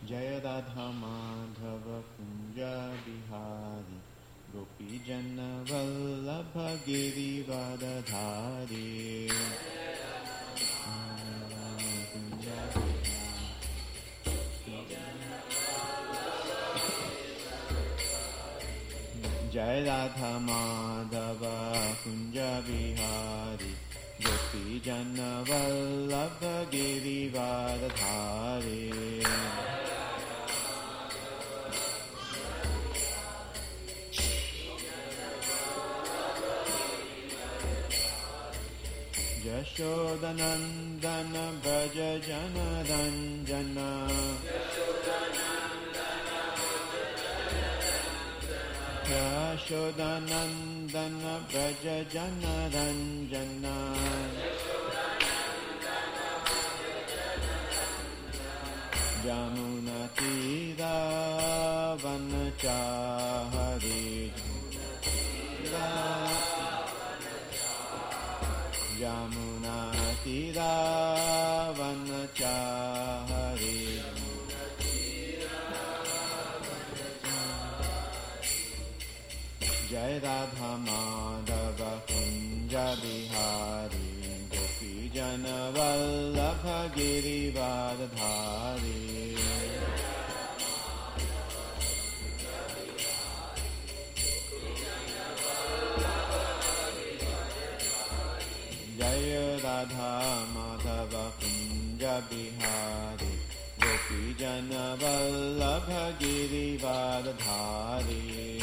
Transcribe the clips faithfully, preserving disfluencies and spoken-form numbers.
Jaya Radha Madhava Kunja Bihari Gopi Jana Vallabha Girivardhari Jai Radha Madhava Kunja Bihari Gopi Jana Vallabha Girivardhari Yashodanandana Braja Janaranjana Yashodanandana Braja Janaranjana Jamuna Tira Vanachahari Jamuna Tira Vanachahari Jai Radha Madhava Kunja Bihari Gopi Jana Vallabha Girivardhari Jaya Radha Madhava Kunja Bihari Gopi Jana Vallabha Girivardhari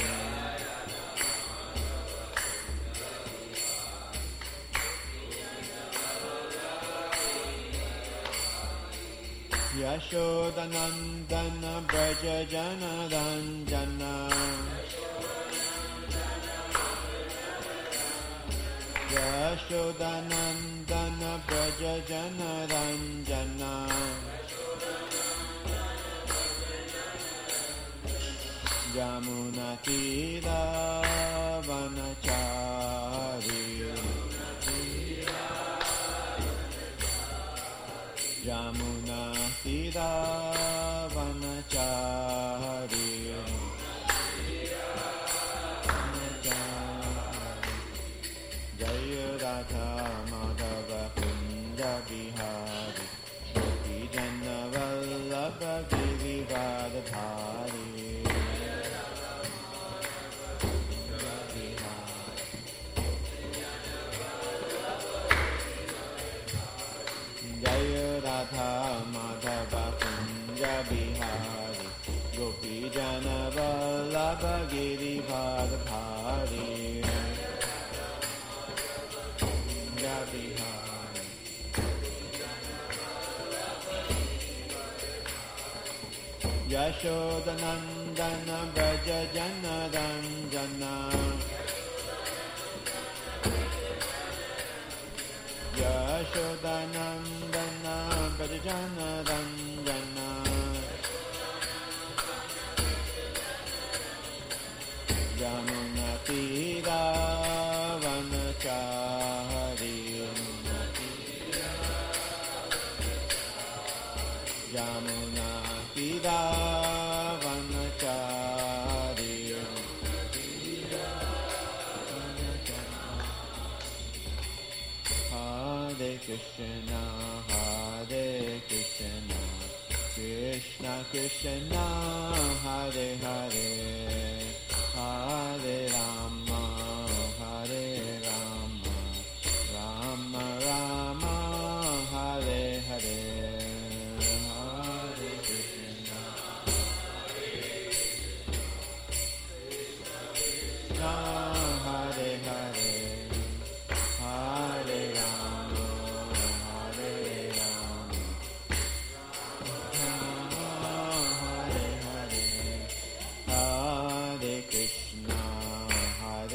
Yashodanandana Braja Janaranjana Yashodanandana Braja Janaranjana Jamuna Tira Vanachari Jamuna Tira Vanachari Jaya Radha Madhava Kunja Bihari Gopi Jana Vallabha Girivardhari Jaya Radha Madhava Kunja Bihari Gopi Jana Vallabha Girivardhari Kunja Bihari Yashodanandana Braja Janaranjana Yashodanandana Braja Janaranjana Jamuna Tira Vanachari Jamuna Tira Vanachari Hare Krishna Hare Krishna Krishna Krishna Hare Hare Hare Rama Hare Rama Rama Rama Hare Hare Hare Krishna Hare Hare Hare Rama Hare Rama Hare Hare Hare Krishna Hare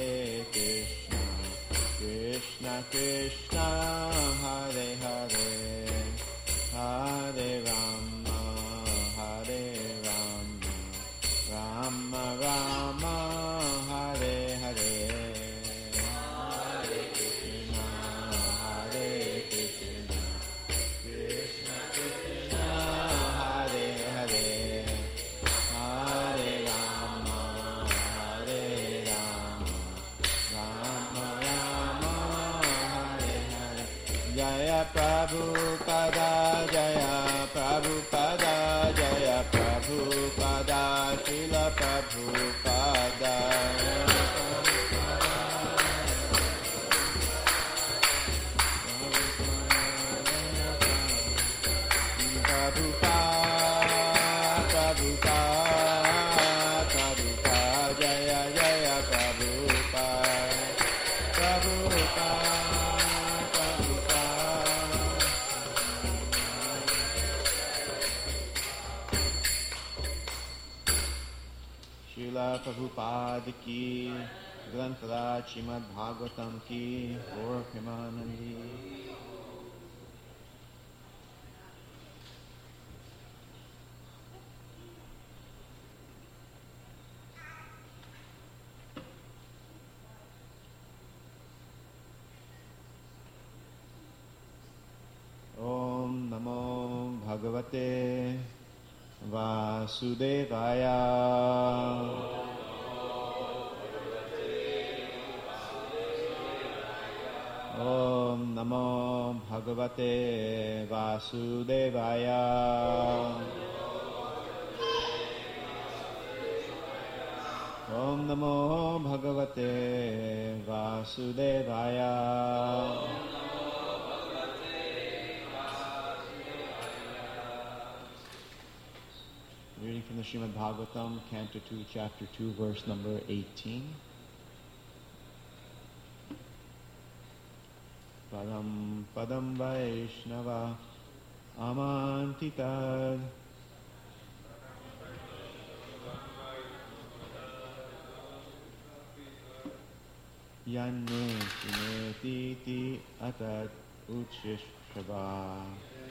Prabhupada Jaya Prabhupada Jaya Prabhupada Srila Prabhupada Prabhupada Prabhupada Prabhupada Jaya Jaya Prabhupada Prabhupada Srila Prabhupada ki, Granthara Srimad Bhagavatam ki, Gaur Premanandi. Om Namo Bhagavate Vasudevaya. Om Namo Bhagavate Vasudevaya. Om Namo Bhagavate Vasudevaya. Reading from the Srimad Bhagavatam, Canto two, Chapter two, verse number eighteen. Padam Padam Vaishnava Amantitad Yanne Tineti Atat Uchishava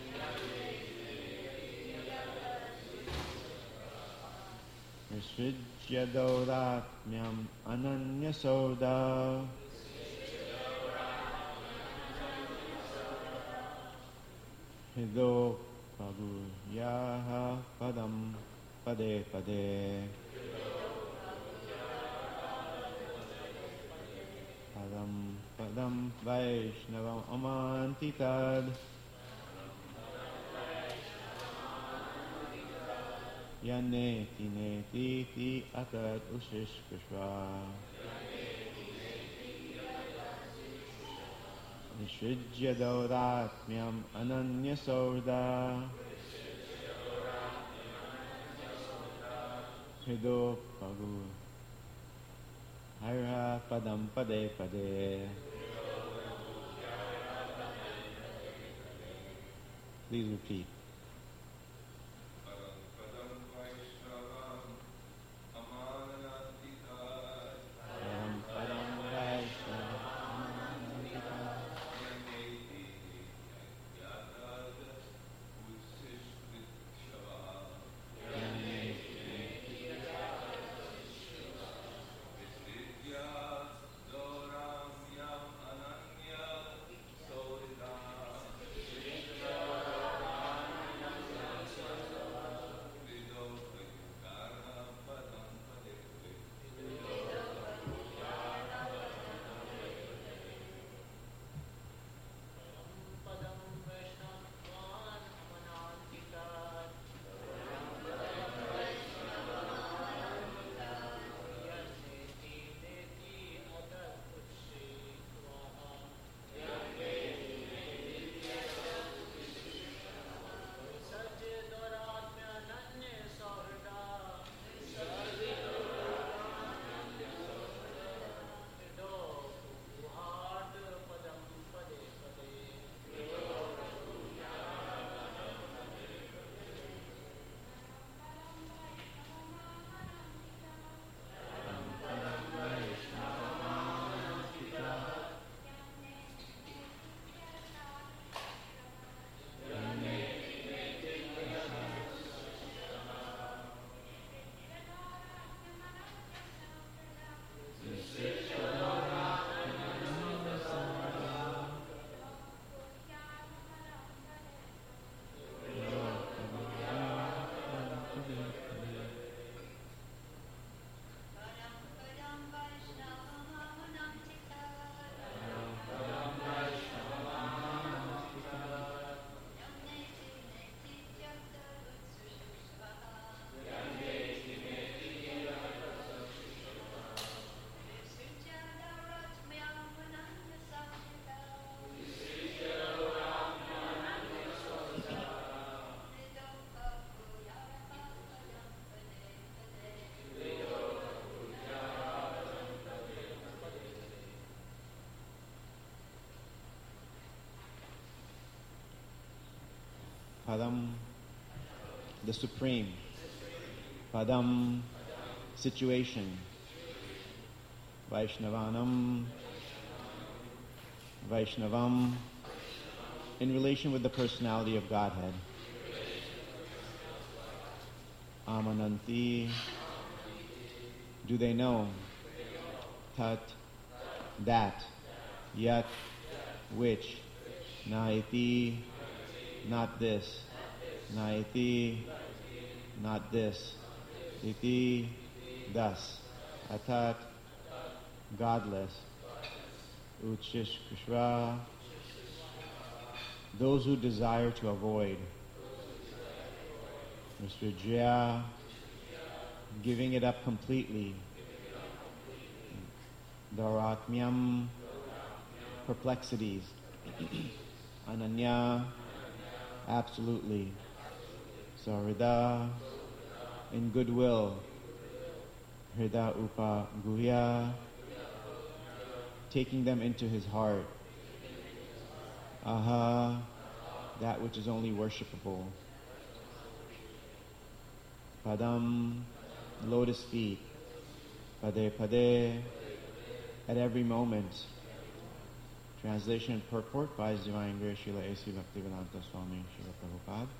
Nisrijya Dauratmyam Ananya Soda Hido Prabhu Yaha Padam Pade Pade Padam Padam Vaishnavam Amantitad Yaneti Neti Ti Atat Ushish Krishva Nishrijya Dauratmyam Ananya Soda Hido Pagu Hara Padam Pade Pade. Please repeat. Padam, the supreme. Padam, situation. Vaishnavanam, Vaishnavam, in relation with the personality of Godhead. Amananti, do they know? Tat, that. Yat, which. Naiti, not this. Naiti, not this. Iti, thus. Atat, godless. Uchishkshra, those who desire to avoid. Nusrijya, giving it up completely. Dauratmyam, perplexities. Ananya, absolutely. Sahrida, in goodwill. Hrida upa guhya, taking them into his heart. Aha, that which is only worshipable. Padam, lotus feet. Pade pade, at every moment. Translation and purport by His Divine Grace Srila A C Bhaktivedanta Swami Srila Prabhupada.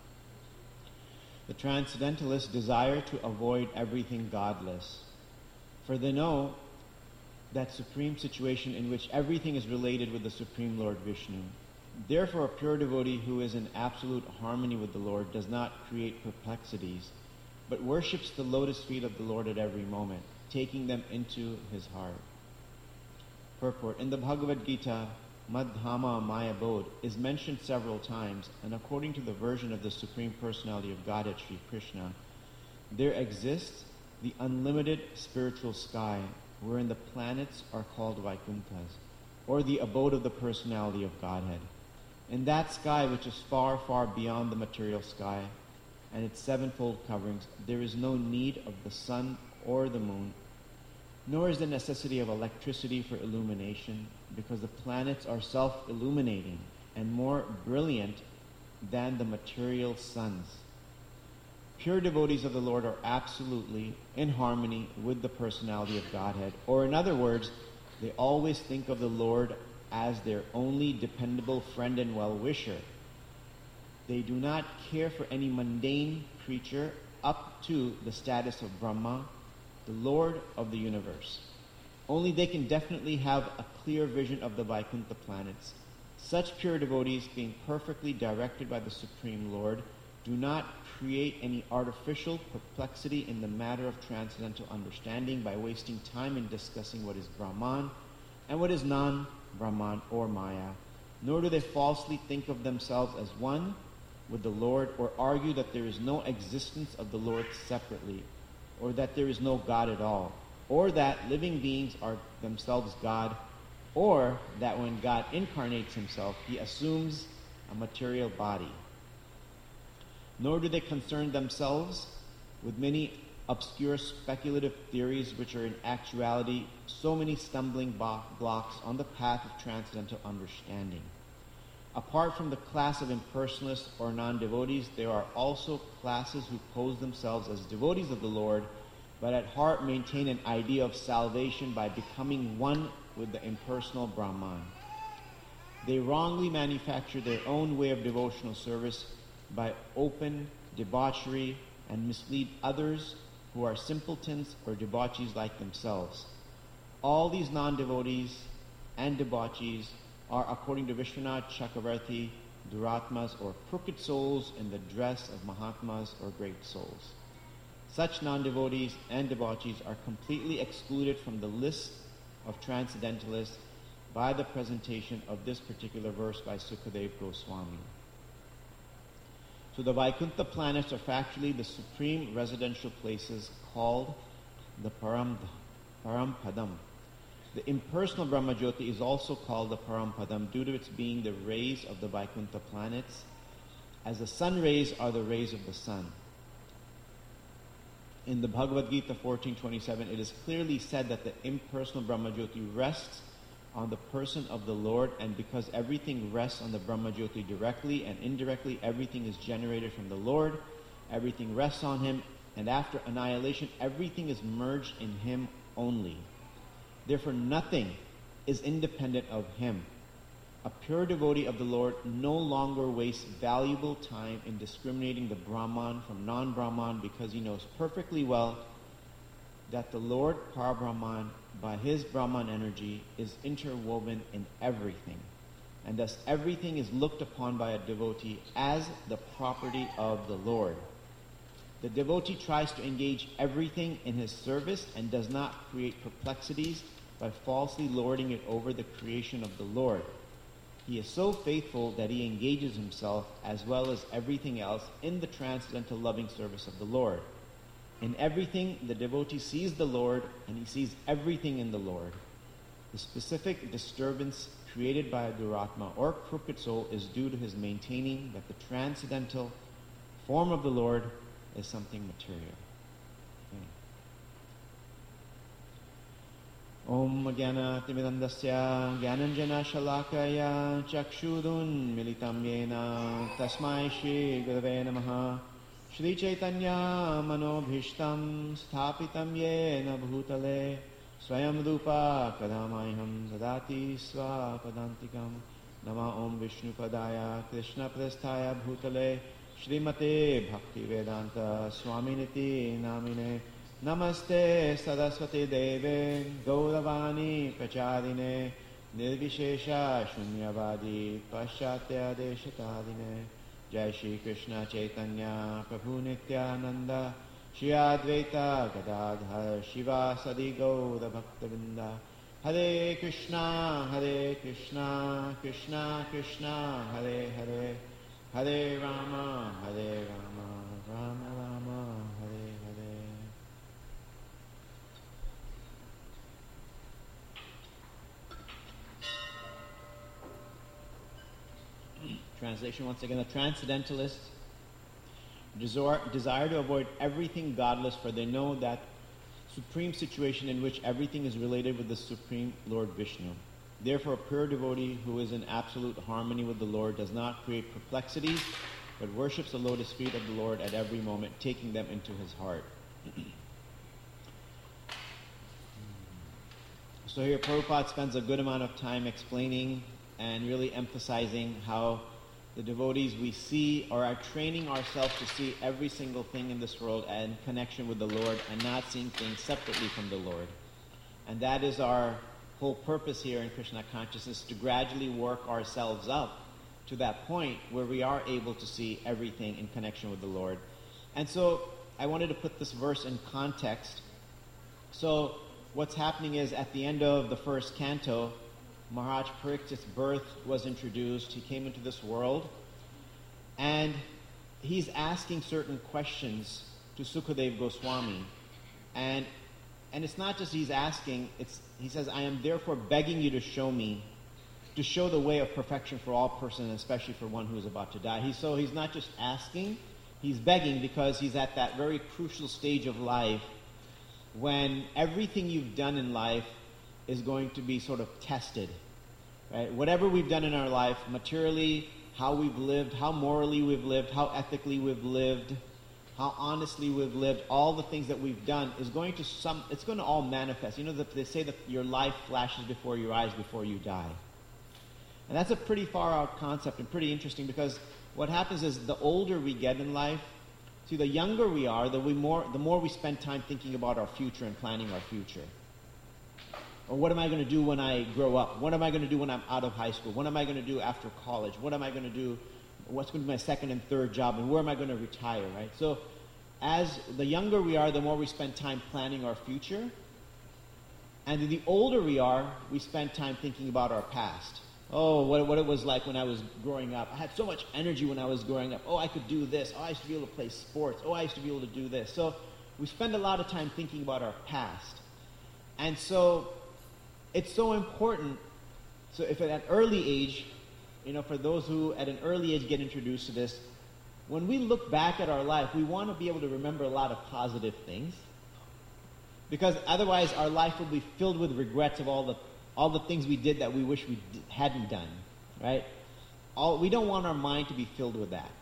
The Transcendentalists desire to avoid everything godless, for they know that supreme situation in which everything is related with the Supreme Lord Vishnu. Therefore, a pure devotee who is in absolute harmony with the Lord does not create perplexities, but worships the lotus feet of the Lord at every moment, taking them into his heart. Purport. In the Bhagavad Gita, Madhama, my abode, is mentioned several times, and according to the version of the Supreme Personality of Godhead, Sri Krishna, there exists the unlimited spiritual sky, wherein the planets are called Vaikunthas, or the abode of the personality of Godhead. In that sky, which is far, far beyond the material sky and its sevenfold coverings, there is no need of the sun or the moon, nor is the necessity of electricity for illumination, because the planets are self-illuminating and more brilliant than the material suns. Pure devotees of the Lord are absolutely in harmony with the personality of Godhead, or in other words, they always think of the Lord as their only dependable friend and well-wisher. They do not care for any mundane creature up to the status of Brahma, the Lord of the universe. Only they can definitely have a clear vision of the Vaikuntha planets. Such pure devotees, being perfectly directed by the Supreme Lord, do not create any artificial perplexity in the matter of transcendental understanding by wasting time in discussing what is Brahman and what is non-Brahman or Maya. Nor do they falsely think of themselves as one with the Lord, or argue that there is no existence of the Lord separately, or that there is no God at all, or that living beings are themselves God, or that when God incarnates himself, he assumes a material body. Nor do they concern themselves with many obscure speculative theories which are in actuality so many stumbling bo- blocks on the path of transcendental understanding. Apart from the class of impersonalists or non-devotees, there are also classes who pose themselves as devotees of the Lord, but at heart maintain an idea of salvation by becoming one with the impersonal Brahman. They wrongly manufacture their own way of devotional service by open debauchery and mislead others who are simpletons or debauchees like themselves. All these non-devotees and debauchees are, according to Vishwanath Chakravarti, Duratmas, or crooked souls in the dress of Mahatmas or great souls. Such non-devotees and debauchees are completely excluded from the list of transcendentalists by the presentation of this particular verse by Sukadev Goswami. So the Vaikuntha planets are factually the supreme residential places called the Param, Parampadam. The impersonal Brahmajyoti is also called the Parampadam due to its being the rays of the Vaikuntha planets, as the sun rays are the rays of the sun. In the Bhagavad Gita fourteen twenty-seven, it is clearly said that the impersonal Brahmajyoti rests on the person of the Lord, and because everything rests on the Brahmajyoti directly and indirectly, everything is generated from the Lord, everything rests on him, and after annihilation, everything is merged in him only. Therefore, nothing is independent of him. A pure devotee of the Lord no longer wastes valuable time in discriminating the Brahman from non-Brahman, because he knows perfectly well that the Lord Parabrahman, by his Brahman energy, is interwoven in everything. And thus everything is looked upon by a devotee as the property of the Lord. The devotee tries to engage everything in his service and does not create perplexities by falsely lording it over the creation of the Lord. He is so faithful that he engages himself, as well as everything else, in the transcendental loving service of the Lord. In everything, the devotee sees the Lord, and he sees everything in the Lord. The specific disturbance created by a Duratma or crooked soul is due to his maintaining that the transcendental form of the Lord is something material. Om Jnana Timidandasya Jnananjana Shalakaya Chakshudun Militam Yena Tasmai Shri Gurave Namaha Shri Chaitanya Manobhishtam Sthapitam Yena Bhutale Swayam Rupa Kadamayam Dadati Swapadantikam Nama Om Vishnu Padaya Krishna Prasthaya Bhutale Srimate Bhakti Vedanta Swaminiti Namine Namaste Saraswati Deve Gauravani Pracharine Nirvishesha Shunyavadi Paschatya Deshatadine Jai Shri Krishna Chaitanya Prabhu Nityananda Shri Advaita Gadadhar Shiva Sadi Gaura Bhaktavinda Hare Krishna Hare Krishna Krishna Krishna Hare Hare Hare Rama Hare Rama Rama Rama Hare Hare. Translation once again. The transcendentalists desire, desire to avoid everything godless, for they know that supreme situation in which everything is related with the Supreme Lord Vishnu. Therefore, a pure devotee who is in absolute harmony with the Lord does not create perplexities, but worships the lotus feet of the Lord at every moment, taking them into his heart. So here Prabhupada spends a good amount of time explaining and really emphasizing how the devotees we see or are training ourselves to see every single thing in this world in connection with the Lord and not seeing things separately from the Lord. And that is our whole purpose here in Krishna consciousness, to gradually work ourselves up to that point where we are able to see everything in connection with the Lord. And so I wanted to put this verse in context. So what's happening is at the end of the first canto, Maharaj Parikshit's birth was introduced. He came into this world, and he's asking certain questions to Sukadeva Goswami. And and it's not just he's asking, it's he says, I am therefore begging you to show me, to show the way of perfection for all persons, especially for one who is about to die. He's, so he's not just asking, he's begging, because he's at that very crucial stage of life when everything you've done in life is going to be sort of tested, right? Whatever we've done in our life, materially, how we've lived, how morally we've lived, how ethically we've lived, how honestly we've lived, all the things that we've done is going to some, it's going to all manifest. You know, they say that your life flashes before your eyes before you die. And that's a pretty far out concept and pretty interesting, because what happens is the older we get in life, see, the younger we are, the, we more, the more we spend time thinking about our future and planning our future. Or what am I going to do when I grow up? What am I going to do when I'm out of high school? What am I going to do after college? What am I going to do? What's going to be my second and third job? And where am I going to retire, right? So as the younger we are, the more we spend time planning our future. And the older we are, we spend time thinking about our past. Oh, what, what it was like when I was growing up. I had so much energy when I was growing up. Oh, I could do this. Oh, I used to be able to play sports. Oh, I used to be able to do this. So we spend a lot of time thinking about our past. And so it's so important. So if at an early age, you know, for those who at an early age get introduced to this, when we look back at our life, we want to be able to remember a lot of positive things. Because otherwise our life will be filled with regrets of all the all the things we did that we wish we d- hadn't done, right? All, we don't want our mind to be filled with that.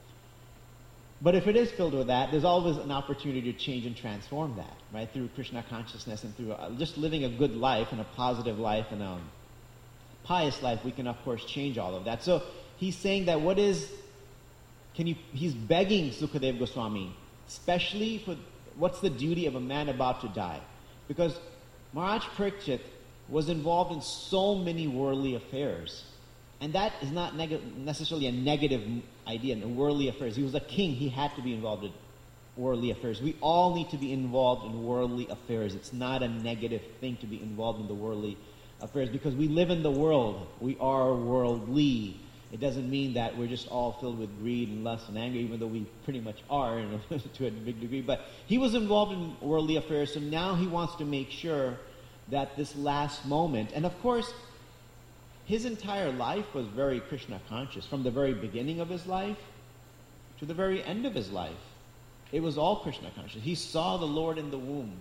But if it is filled with that, there's always an opportunity to change and transform that, right? Through Krishna consciousness and through uh, just living a good life and a positive life and a pious life, we can of course change all of that. So he's saying that what is, can you, he's begging Sukadeva Goswami, especially for what's the duty of a man about to die? Because Maharaj Parikshit was involved in so many worldly affairs. And that is not neg- necessarily a negative idea in worldly affairs. He was a king. He had to be involved in worldly affairs. We all need to be involved in worldly affairs. It's not a negative thing to be involved in the worldly affairs because we live in the world. We are worldly. It doesn't mean that we're just all filled with greed and lust and anger, even though we pretty much are, you know, to a big degree. But he was involved in worldly affairs, so now he wants to make sure that this last moment, and of course, his entire life was very Krishna conscious, from the very beginning of his life to the very end of his life. It was all Krishna conscious. He saw the Lord in the womb.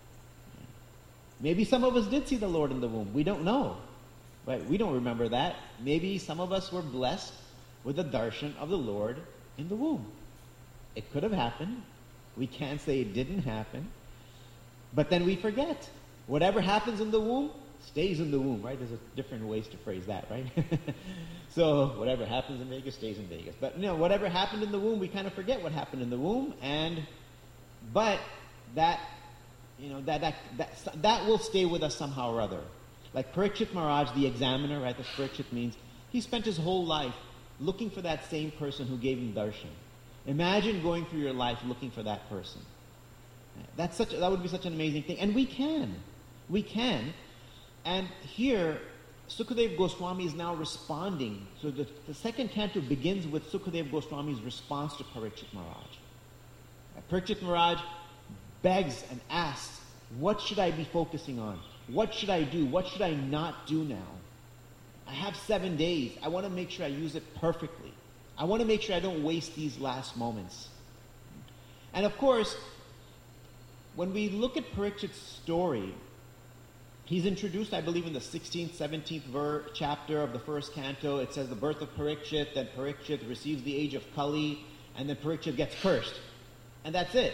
Maybe some of us did see the Lord in the womb. We don't know. Right? We don't remember that. Maybe some of us were blessed with the darshan of the Lord in the womb. It could have happened. We can't say it didn't happen. But then we forget. Whatever happens in the womb stays in the womb, right? There's a different ways to phrase that, right? So whatever happens in Vegas stays in Vegas. But you know, whatever happened in the womb, we kind of forget what happened in the womb, and but that you know that that that that will stay with us somehow or other. Like Parikshit Maharaj, the examiner, right? That's Parikshit means he spent his whole life looking for that same person who gave him darshan. Imagine going through your life looking for that person. That's such that would be such an amazing thing, and we can, we can. And here, Sukadeva Goswami is now responding. So the, the second canto begins with Sukadeva Goswami's response to Parikshit Maharaj. Parikshit Maharaj begs and asks, what should I be focusing on? What should I do? What should I not do now? I have seven days. I want to make sure I use it perfectly. I want to make sure I don't waste these last moments. And of course, when we look at Parikshit's story, he's introduced, I believe, in the sixteenth, seventeenth ver- chapter of the first canto. It says the birth of Parikshit, then Parikshit receives the age of Kali, and then Parikshit gets cursed. And that's it.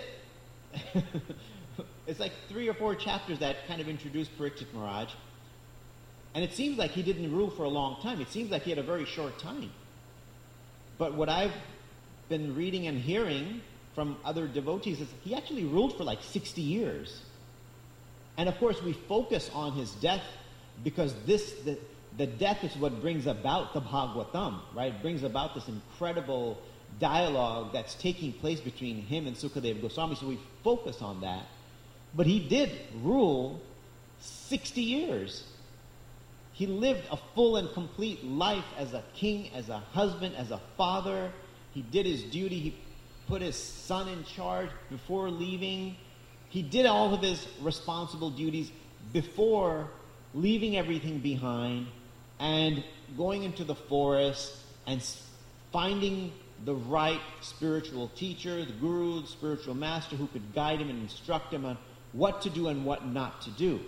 It's like three or four chapters that kind of introduce Parikshit Maharaj. And it seems like he didn't rule for a long time. It seems like he had a very short time. But what I've been reading and hearing from other devotees is he actually ruled for like sixty years. And of course we focus on his death because this the, the death is what brings about the Bhagavatam, right? It brings about this incredible dialogue that's taking place between him and Sukadeva Goswami. So we focus on that. But he did rule sixty years. He lived a full and complete life as a king, as a husband, as a father. He did his duty. He put his son in charge before leaving. He did all of his responsible duties before leaving everything behind and going into the forest and finding the right spiritual teacher, the guru, the spiritual master who could guide him and instruct him on what to do and what not to do.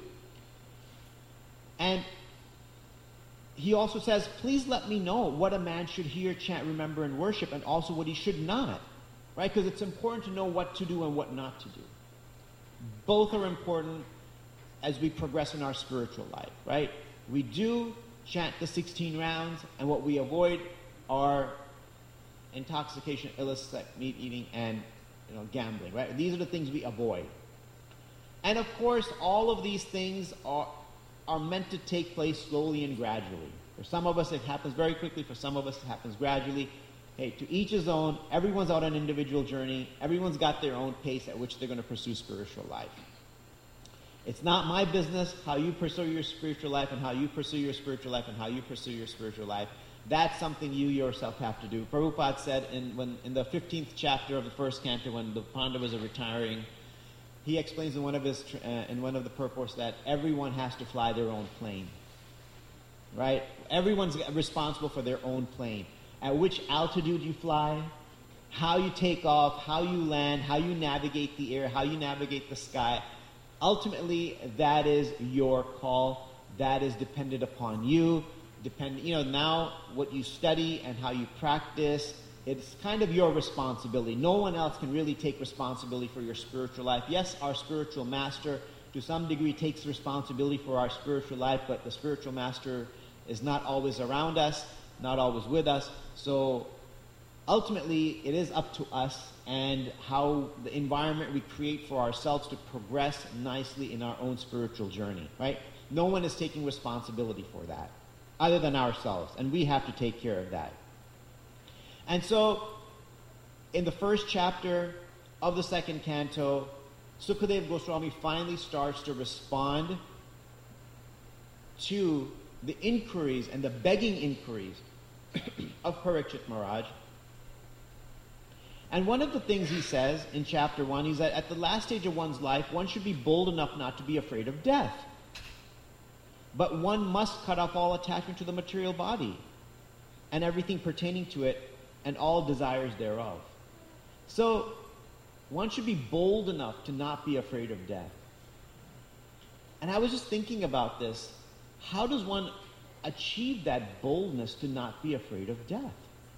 And he also says, please let me know what a man should hear, chant, remember, and worship, and also what he should not. Right? Because it's important to know what to do and what not to do. Both are important as we progress in our spiritual life, right? We do chant the sixteen rounds, and what we avoid are intoxication, illicit meat eating, and you know, gambling, right? These are the things we avoid. And of course, all of these things are, are meant to take place slowly and gradually. For some of us, it happens very quickly. For some of us, it happens gradually. Hey, to each his own. Everyone's on an individual journey. Everyone's got their own pace at which they're going to pursue spiritual life. It's not my business how you pursue your spiritual life and how you pursue your spiritual life and how you pursue your spiritual life. That's something you yourself have to do. Prabhupada said in, when, in the fifteenth chapter of the first canto, when the Pandavas are retiring, he explains in one of his uh, in one of the purports that everyone has to fly their own plane. Right? Everyone's responsible for their own plane. At which altitude you fly, how you take off, how you land, how you navigate the air, how you navigate the sky. Ultimately, that is your call. that is dependent upon you. Depend, you know, now what you study and how you practice, it's kind of your responsibility. No one else can really take responsibility for your spiritual life. Yes, our spiritual master, to some degree, takes responsibility for our spiritual life, but the spiritual master is not always around us, not always with us. So ultimately, it is up to us and how the environment we create for ourselves to progress nicely in our own spiritual journey, right? No one is taking responsibility for that other than ourselves, and we have to take care of that. And so, in the first chapter of the second canto, Sukadeva Goswami finally starts to respond to the inquiries and the begging inquiries of Parikshit Maharaj. And one of the things he says in chapter one is that at the last stage of one's life, one should be bold enough not to be afraid of death. But one must cut off all attachment to the material body and everything pertaining to it and all desires thereof. So, one should be bold enough to not be afraid of death. And I was just thinking about this. How does one achieve that boldness to not be afraid of death?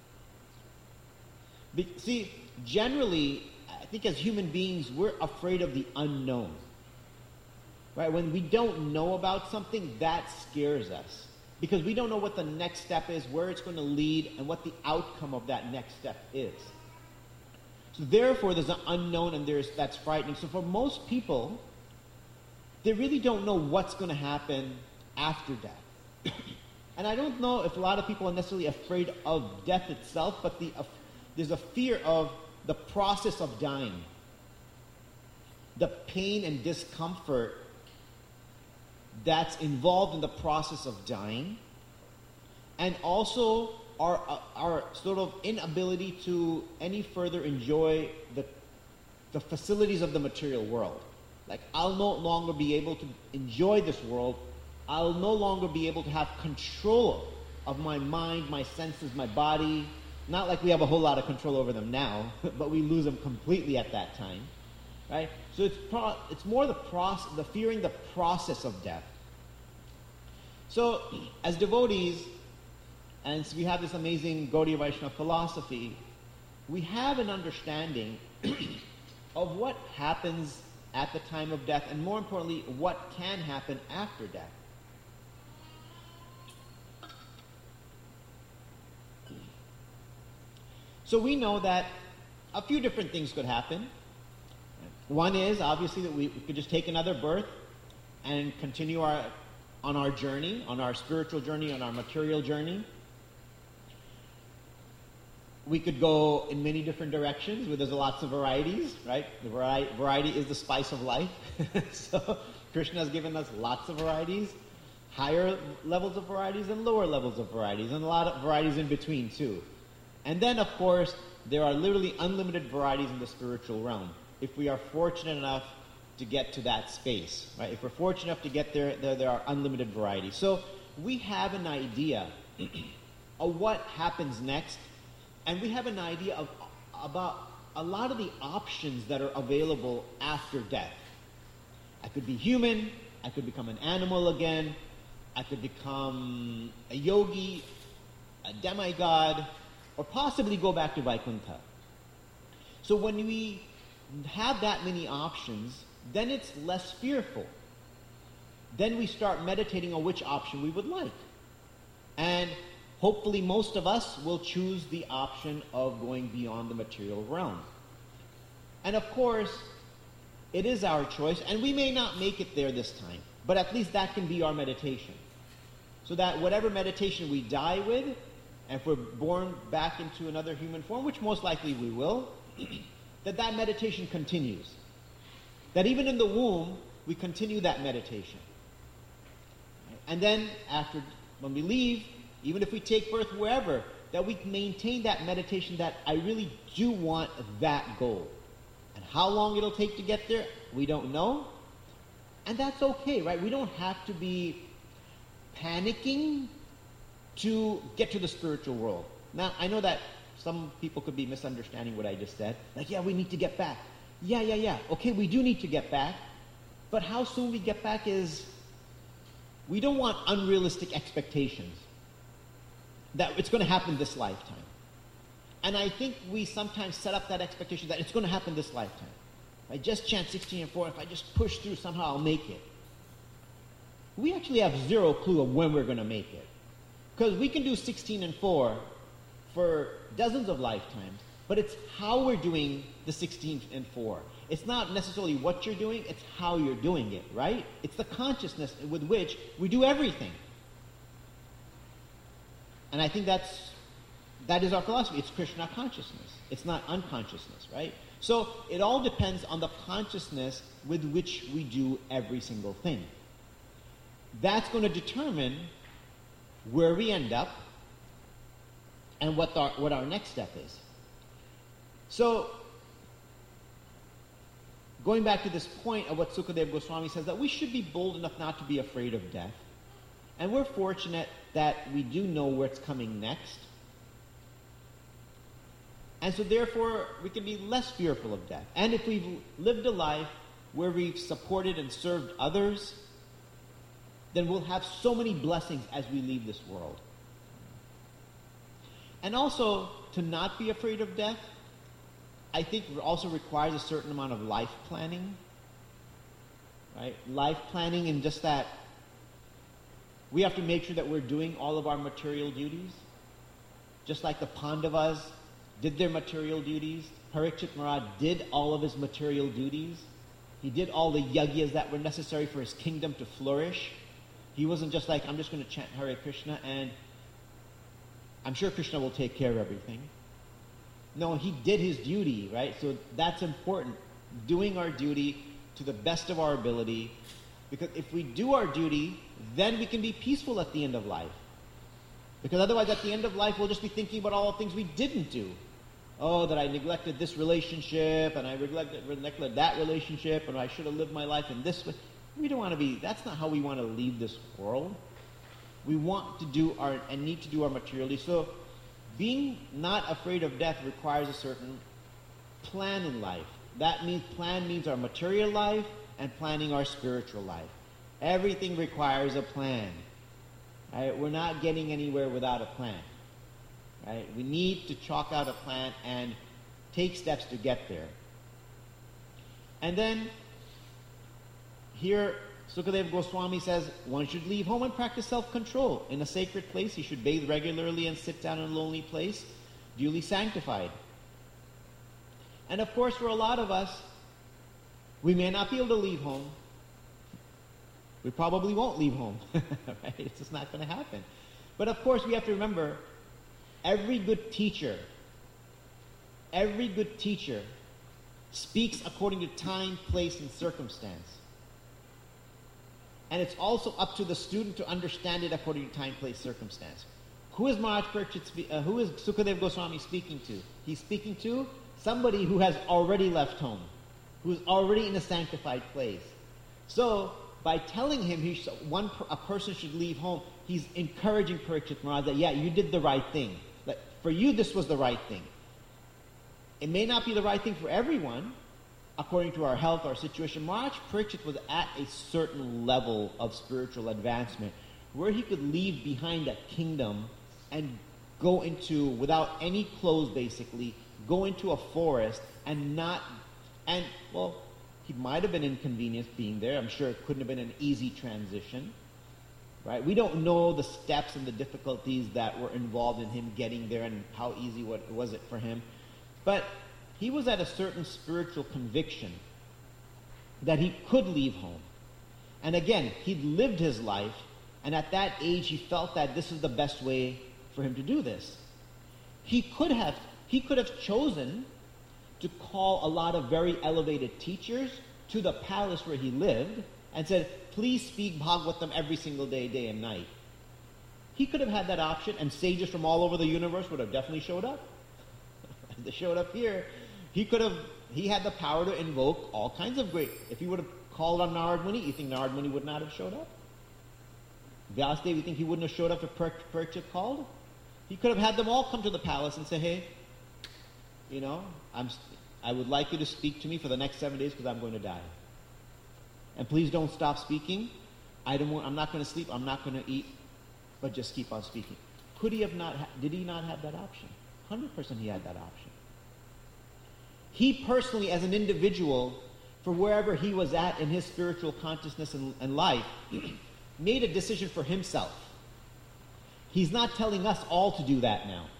Be- see, generally, I think as human beings, we're afraid of the unknown. Right? When we don't know about something, that scares us. Because we don't know what the next step is, where it's going to lead, and what the outcome of that next step is. So therefore, there's an unknown, and there's that's frightening. So for most people, they really don't know what's going to happen after death. And I don't know if a lot of people are necessarily afraid of death itself, but the, uh, there's a fear of the process of dying. The pain and discomfort that's involved in the process of dying, and also our, uh, our sort of inability to any further enjoy the, the facilities of the material world. Like, I'll no longer be able to enjoy this world. I'll no longer be able to have control of my mind, my senses, my body. Not like we have a whole lot of control over them now, but we lose them completely at that time. Right? So it's pro- it's more the process, the fearing the process of death. So, as devotees, and so we have this amazing Gaudiya Vaishnava philosophy, we have an understanding of what happens at the time of death, and more importantly, what can happen after death. So we know that a few different things could happen. One is, obviously, that we, we could just take another birth and continue our on our journey, on our spiritual journey, on our material journey. We could go in many different directions where there's lots of varieties, right? The vari- variety is the spice of life. So Krishna has given us lots of varieties, higher levels of varieties and lower levels of varieties, and a lot of varieties in between too. And then, of course, there are literally unlimited varieties in the spiritual realm, if we are fortunate enough to get to that space, right? If we're fortunate enough to get there, there, there are unlimited varieties. So we have an idea of what happens next, and we have an idea of about a lot of the options that are available after death. I could be human, I could become an animal again, I could become a yogi, a demigod, or possibly go back to Vaikuntha. So when we have that many options, then it's less fearful. Then we start meditating on which option we would like. And hopefully most of us will choose the option of going beyond the material realm. And of course, it is our choice, and we may not make it there this time, but at least that can be our meditation. So that whatever meditation we die with, and if we're born back into another human form, which most likely we will, that that meditation continues. That even in the womb, we continue that meditation. And then after, when we leave, even if we take birth wherever, that we maintain that meditation that I really do want that goal. And how long it'll take to get there, we don't know. And that's okay, right? We don't have to be panicking to get to the spiritual world. Now, I know that some people could be misunderstanding what I just said. Like, yeah, we need to get back. Yeah, yeah, yeah. Okay, we do need to get back. But how soon we get back is we don't want unrealistic expectations that it's going to happen this lifetime. And I think we sometimes set up that expectation that it's going to happen this lifetime. If I just chant sixteen and four, if I just push through, somehow I'll make it. We actually have zero clue of when we're going to make it. Because we can do sixteen and four for dozens of lifetimes, but it's how we're doing the sixteen and four. It's not necessarily what you're doing, it's how you're doing it, right? It's the consciousness with which we do everything. And I think that's that is our philosophy. It's Krishna consciousness. It's not unconsciousness, right? So it all depends on the consciousness with which we do every single thing. That's going to determine where we end up and what our, what our next step is. So, going back to this point of what Sukadeva Goswami says, that we should be bold enough not to be afraid of death. And we're fortunate that we do know what's coming next. And so therefore, we can be less fearful of death. And if we've lived a life where we've supported and served others, then we'll have so many blessings as we leave this world. And also, to not be afraid of death, I think also requires a certain amount of life planning. Right? Life planning in just that we have to make sure that we're doing all of our material duties. Just like the Pandavas did their material duties. Parikshit Maharaj did all of his material duties. He did all the yagyas that were necessary for his kingdom to flourish. He wasn't just like, I'm just going to chant Hare Krishna and I'm sure Krishna will take care of everything. No, he did his duty, right? So that's important. Doing our duty to the best of our ability. Because if we do our duty, then we can be peaceful at the end of life. Because otherwise at the end of life, we'll just be thinking about all the things we didn't do. Oh, that I neglected this relationship, and I neglected, neglected that relationship, and I should have lived my life in this way. We don't want to be, that's not how we want to leave this world. We want to do our, and need to do our materially. So, being not afraid of death requires a certain plan in life. That means, plan means our material life and planning our spiritual life. Everything requires a plan. Right? We're not getting anywhere without a plan. Right? We need to chalk out a plan and take steps to get there. And then, here, Sukadeva Goswami says, one should leave home and practice self-control. In a sacred place, he should bathe regularly and sit down in a lonely place, duly sanctified. And of course, for a lot of us, we may not be able to leave home. We probably won't leave home. Right? It's just not going to happen. But of course, we have to remember, every good teacher, every good teacher speaks according to time, place, and circumstance. And it's also up to the student to understand it according to time, place, circumstance. Who is Maharaj Parikshit, uh, who is Sukadeva Goswami speaking to? He's speaking to somebody who has already left home, who's already in a sanctified place. So, by telling him he should, one a person should leave home, he's encouraging Parikshit Maharaj that, yeah, you did the right thing. Like, for you, this was the right thing. It may not be the right thing for everyone, according to our health, our situation. Maharaj Parikshit was at a certain level of spiritual advancement where he could leave behind a kingdom and go into, without any clothes basically, go into a forest and not, and, well, he might have been inconvenienced being there. I'm sure it couldn't have been an easy transition, right? We don't know the steps and the difficulties that were involved in him getting there and how easy what, was it for him. But he was at a certain spiritual conviction that he could leave home. And again, he'd lived his life, and at that age he felt that this is the best way for him to do this. He could have, he could have chosen to call a lot of very elevated teachers to the palace where he lived and said, please speak Bhagavatam every single day, day and night. He could have had that option, and sages from all over the universe would have definitely showed up. They showed up here. He could have, he had the power to invoke all kinds of great, if he would have called on Narad Muni, you think Narad Muni would not have showed up? Vyasadeva, you think he wouldn't have showed up if Parikshit called? He could have had them all come to the palace and say, hey, you know, I'm, I would like you to speak to me for the next seven days because I'm going to die. And please don't stop speaking I don't want, I'm not going to sleep, I'm not going to eat, but just keep on speaking. Could he have not, ha- did he not have that option? one hundred percent he had that option. He personally, as an individual, for wherever he was at in his spiritual consciousness and, and life, made a decision for himself. He's not telling us all to do that now.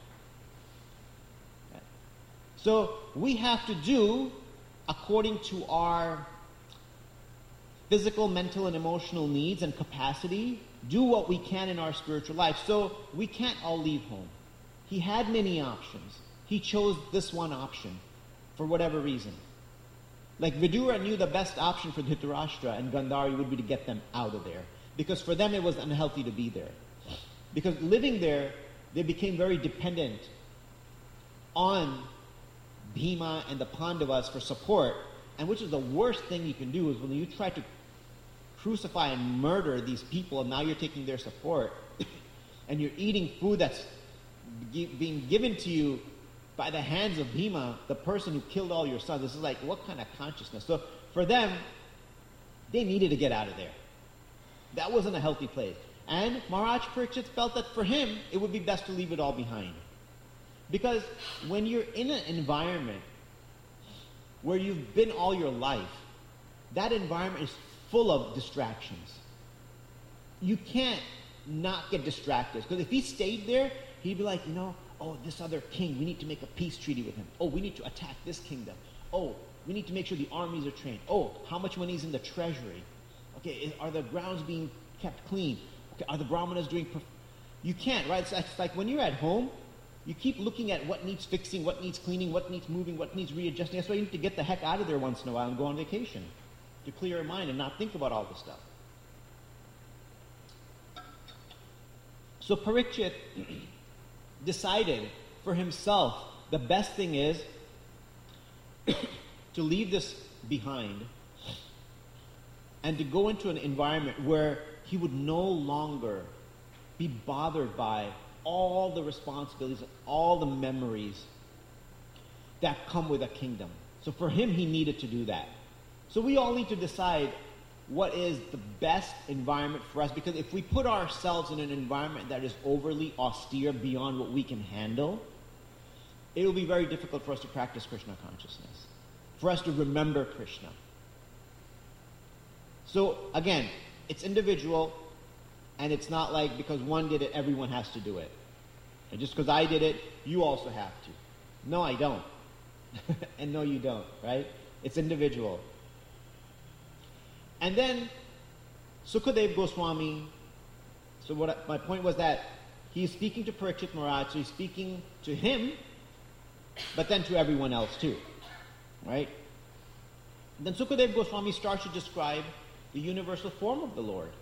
So we have to do according to our physical, mental, and emotional needs and capacity, do what we can in our spiritual life. So we can't all leave home. He had many options. He chose this one option for whatever reason. Like Vidura knew the best option for Dhritarashtra and Gandhari would be to get them out of there. Because for them it was unhealthy to be there. Because living there, they became very dependent on Bhima and the Pandavas for support. And which is the worst thing you can do is when you try to crucify and murder these people and now you're taking their support and you're eating food that's being given to you by the hands of Bhima, the person who killed all your sons. This is like, what kind of consciousness? So for them, they needed to get out of there. That wasn't a healthy place. And Maharaj Parikshit felt that for him, it would be best to leave it all behind. Because when you're in an environment where you've been all your life, that environment is full of distractions. You can't not get distracted. Because if he stayed there, he'd be like, you know, oh, this other king, we need to make a peace treaty with him. Oh, we need to attack this kingdom. Oh, we need to make sure the armies are trained. Oh, how much money is in the treasury? Okay, is, are the grounds being kept clean? Okay, are the brahmanas doing... Perf- you can't, right? It's, it's like when you're at home, you keep looking at what needs fixing, what needs cleaning, what needs moving, what needs readjusting. That's why you need to get the heck out of there once in a while and go on vacation to clear your mind and not think about all this stuff. So Parikshit decided for himself the best thing is to leave this behind and to go into an environment where he would no longer be bothered by all the responsibilities, all the memories that come with a kingdom. So for him, he needed to do that. So we all need to decide what is the best environment for us, because if we put ourselves in an environment that is overly austere beyond what we can handle, it will be very difficult for us to practice Krishna consciousness, for us to remember Krishna. So again, it's individual, and it's not like because one did it, everyone has to do it. And just because I did it, you also have to. No, I don't. And no, you don't, right? It's individual. And then Sukadev Goswami, so what I, my point was that he's speaking to Parikshit Maharaj, so he's speaking to him, but then to everyone else too, right? And then Sukadev Goswami starts to describe the universal form of the Lord.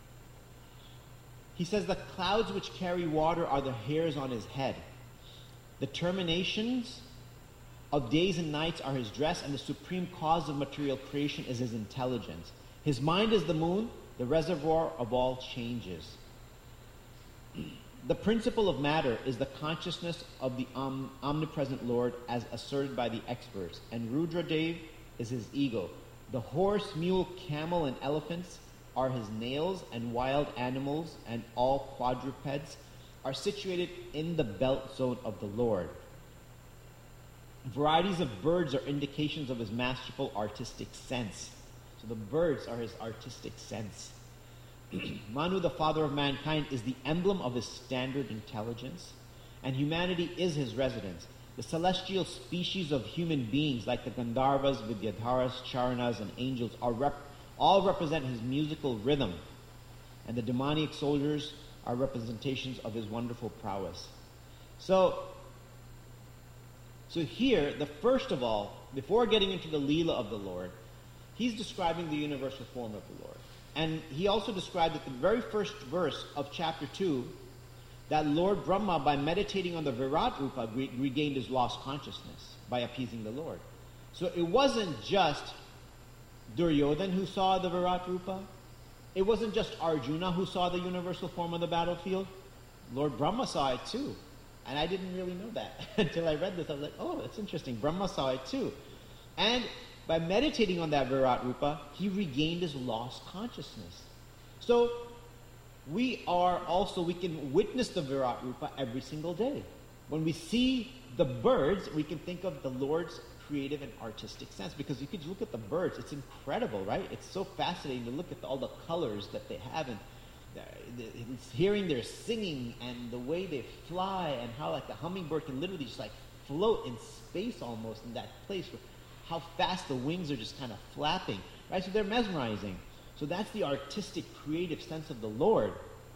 He says the clouds which carry water are the hairs on his head. The terminations of days and nights are his dress, and the supreme cause of material creation is his intelligence. His mind is the moon, the reservoir of all changes. The principle of matter is the consciousness of the om- omnipresent Lord as asserted by the experts, and Rudradev is his ego. The horse, mule, camel, and elephants are his nails, and wild animals and all quadrupeds are situated in the belt zone of the Lord. Varieties of birds are indications of his masterful artistic sense. So the birds are his artistic sense. Manu, the father of mankind, is the emblem of his standard intelligence, and humanity is his residence. The celestial species of human beings, like the Gandharvas, Vidyadharas, Charanas, and angels, are rep- all represent his musical rhythm, and the demoniac soldiers are representations of his wonderful prowess. So, so here, the first of all, before getting into the Leela of the Lord, he's describing the universal form of the Lord. And he also described at the very first verse of chapter two that Lord Brahma, by meditating on the Virat Rupa, re- regained his lost consciousness by appeasing the Lord. So it wasn't just Duryodhan who saw the Virat Rupa. It wasn't just Arjuna who saw the universal form on the battlefield. Lord Brahma saw it too. And I didn't really know that until I read this. I was like, oh, that's interesting. Brahma saw it too. And by meditating on that Virat Rupa, he regained his lost consciousness. So we are also, we can witness the Virat Rupa every single day. When we see the birds, we can think of the Lord's creative and artistic sense, because you could look at the birds, it's incredible, right? It's so fascinating to look at all the colors that they have, and it's hearing their singing and the way they fly, and how like the hummingbird can literally just like float in space almost in that place, where how fast the wings are just kind of flapping, right? So they're mesmerizing. So that's the artistic, creative sense of the Lord.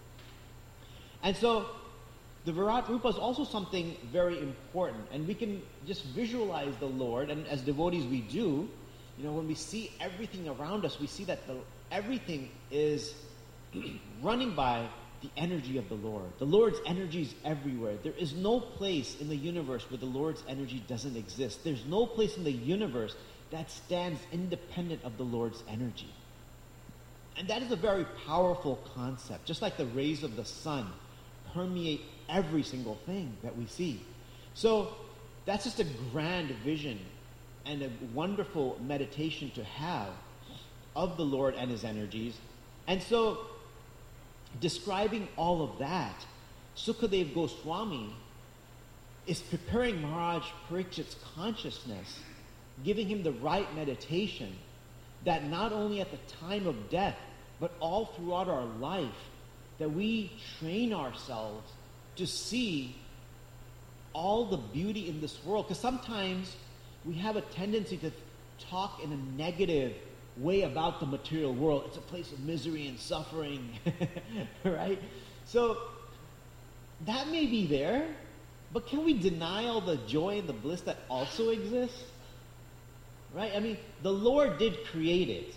And so the Virat Rupa is also something very important, and we can just visualize the Lord, and as devotees we do, you know, when we see everything around us, we see that the, everything is running by the energy of the Lord. The Lord's energy is everywhere. There is no place in the universe where the Lord's energy doesn't exist. There's no place in the universe that stands independent of the Lord's energy. And that is a very powerful concept. Just like the rays of the sun permeate every single thing that we see. So that's just a grand vision and a wonderful meditation to have of the Lord and his energies. And so, describing all of that, Sukadev Goswami is preparing Maharaj Parikshit's consciousness, giving him the right meditation, that not only at the time of death, but all throughout our life, that we train ourselves to see all the beauty in this world. Because sometimes we have a tendency to talk in a negative way about the material world. It's a place of misery and suffering, right? So that may be there, but can we deny all the joy and the bliss that also exists? Right? I mean, the Lord did create it.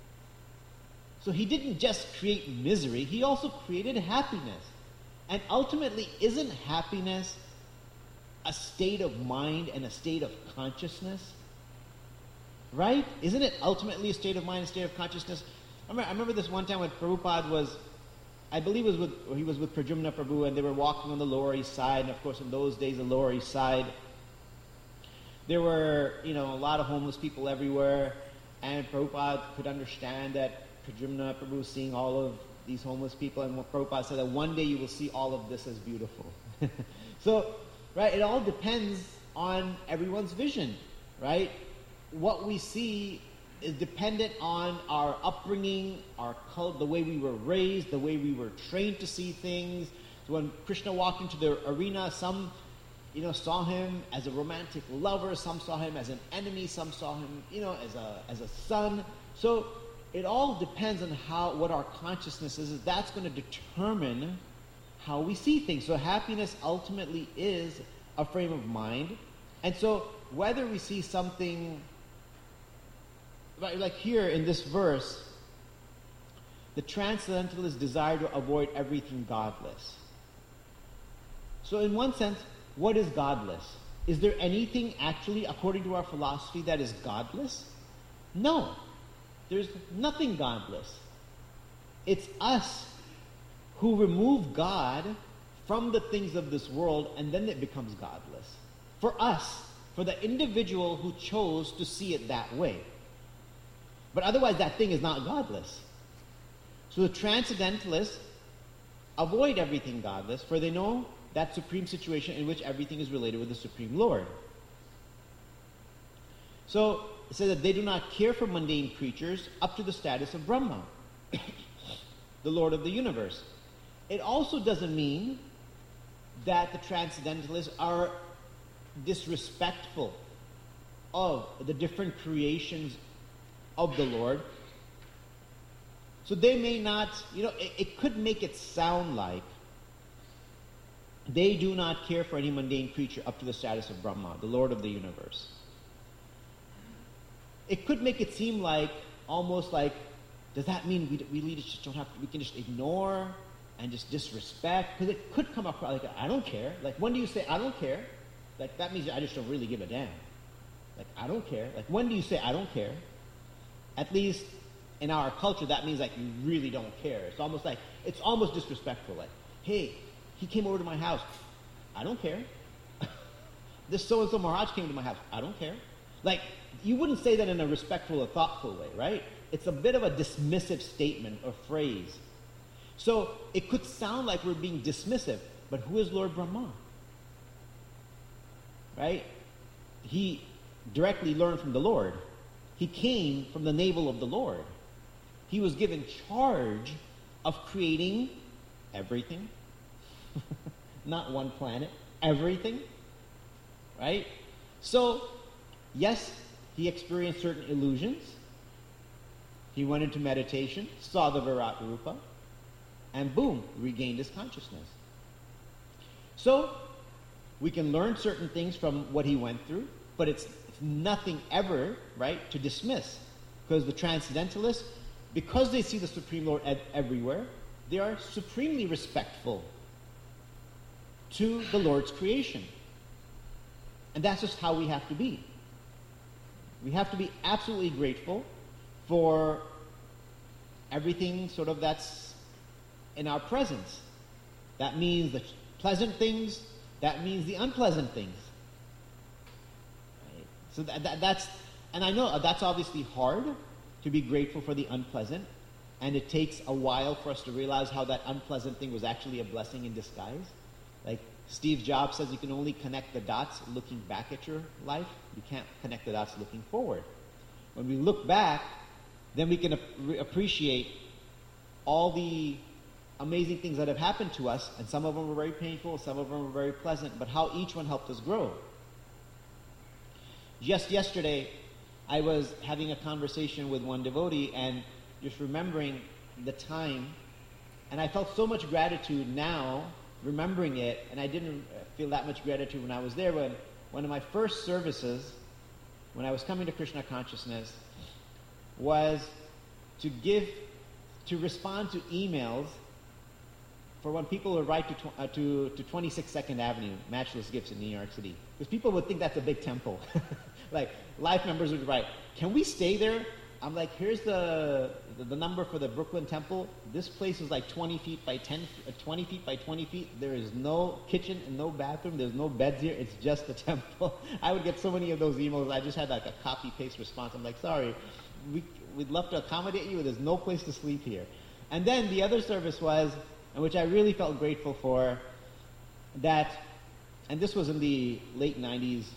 So he didn't just create misery, he also created happiness. And ultimately, isn't happiness a state of mind and a state of consciousness? Right? Isn't it ultimately a state of mind, a state of consciousness? I remember, I remember this one time when Prabhupada was, I believe it was with, or he was with Pradyumna Prabhu, and they were walking on the Lower East Side, and of course in those days, the Lower East Side, there were, you know, a lot of homeless people everywhere, and Prabhupada could understand that Pradyumna Prabhu was seeing all of these homeless people, and Prabhupada said that one day you will see all of this as beautiful. So, right, it all depends on everyone's vision, right? What we see is dependent on our upbringing, our cult, the way we were raised, the way we were trained to see things. So when Krishna walked into the arena, some, you know, saw him as a romantic lover, some saw him as an enemy, some saw him, you know, as a as a son. So it all depends on how what our consciousness is. That's going to determine how we see things. So happiness ultimately is a frame of mind, and so whether we see something. Like here in this verse, the transcendentalist desire to avoid everything godless. So in one sense, what is godless? Is there anything actually, according to our philosophy, that is godless? No. There's nothing godless. It's us who remove God from the things of this world, and then it becomes godless. For us, for the individual who chose to see it that way. But otherwise, that thing is not godless. So the transcendentalists avoid everything godless, for they know that supreme situation in which everything is related with the Supreme Lord. So it says that they do not care for mundane creatures up to the status of Brahma, the Lord of the universe. It also doesn't mean that the transcendentalists are disrespectful of the different creations of the Lord. So they may not, you know, it, it could make it sound like they do not care for any mundane creature up to the status of Brahma, the Lord of the universe. It could make it seem like, almost like, does that mean we, we just don't have, we can just ignore and just disrespect? Because it could come across like, I don't care. Like, when do you say, I don't care? Like, that means I just don't really give a damn. Like, I don't care. Like, when do you say, I don't care? At least in our culture, that means like you really don't care. It's almost like, it's almost disrespectful. Like, hey, he came over to my house. I don't care. This so-and-so Maharaj came to my house. I don't care. Like, you wouldn't say that in a respectful or thoughtful way, right? It's a bit of a dismissive statement or phrase. So it could sound like we're being dismissive, but who is Lord Brahma? Right? He directly learned from the Lord. He came from the navel of the Lord. He was given charge of creating everything. Not one planet, everything. Right? So, yes, he experienced certain illusions. He went into meditation, saw the Virat Rupa, and boom, regained his consciousness. So, we can learn certain things from what he went through, but it's, it's nothing ever, right, to dismiss. Because the Transcendentalists, because they see the Supreme Lord ed- everywhere, they are supremely respectful to the Lord's creation. And that's just how we have to be. We have to be absolutely grateful for everything sort of that's in our presence. That means the pleasant things, that means the unpleasant things. Right? So that, that, that's, and I know that's obviously hard to be grateful for the unpleasant, and it takes a while for us to realize how that unpleasant thing was actually a blessing in disguise. Like Steve Jobs says, you can only connect the dots looking back at your life. You can't connect the dots looking forward. When we look back, then we can ap- appreciate all the amazing things that have happened to us, and some of them were very painful, some of them were very pleasant, but how each one helped us grow. Just yesterday, I was having a conversation with one devotee and just remembering the time, and I felt so much gratitude now remembering it, and I didn't feel that much gratitude when I was there. When one of my first services, when I was coming to Krishna consciousness, was to give, to respond to emails for when people would write to, tw- uh, to, to twenty-six Second Avenue, Matchless Gifts in New York City. Because people would think that's a big temple. Like, life members would write, can we stay there? I'm like, here's the, the the number for the Brooklyn Temple. This place is like twenty feet by ten, uh, twenty feet by twenty feet. There is no kitchen and no bathroom. There's no beds here. It's just the temple. I would get so many of those emails. I just had like a copy-paste response. I'm like, sorry, we, we'd love to accommodate you. There's no place to sleep here. And then the other service was, and which I really felt grateful for, that, and this was in the late nineties,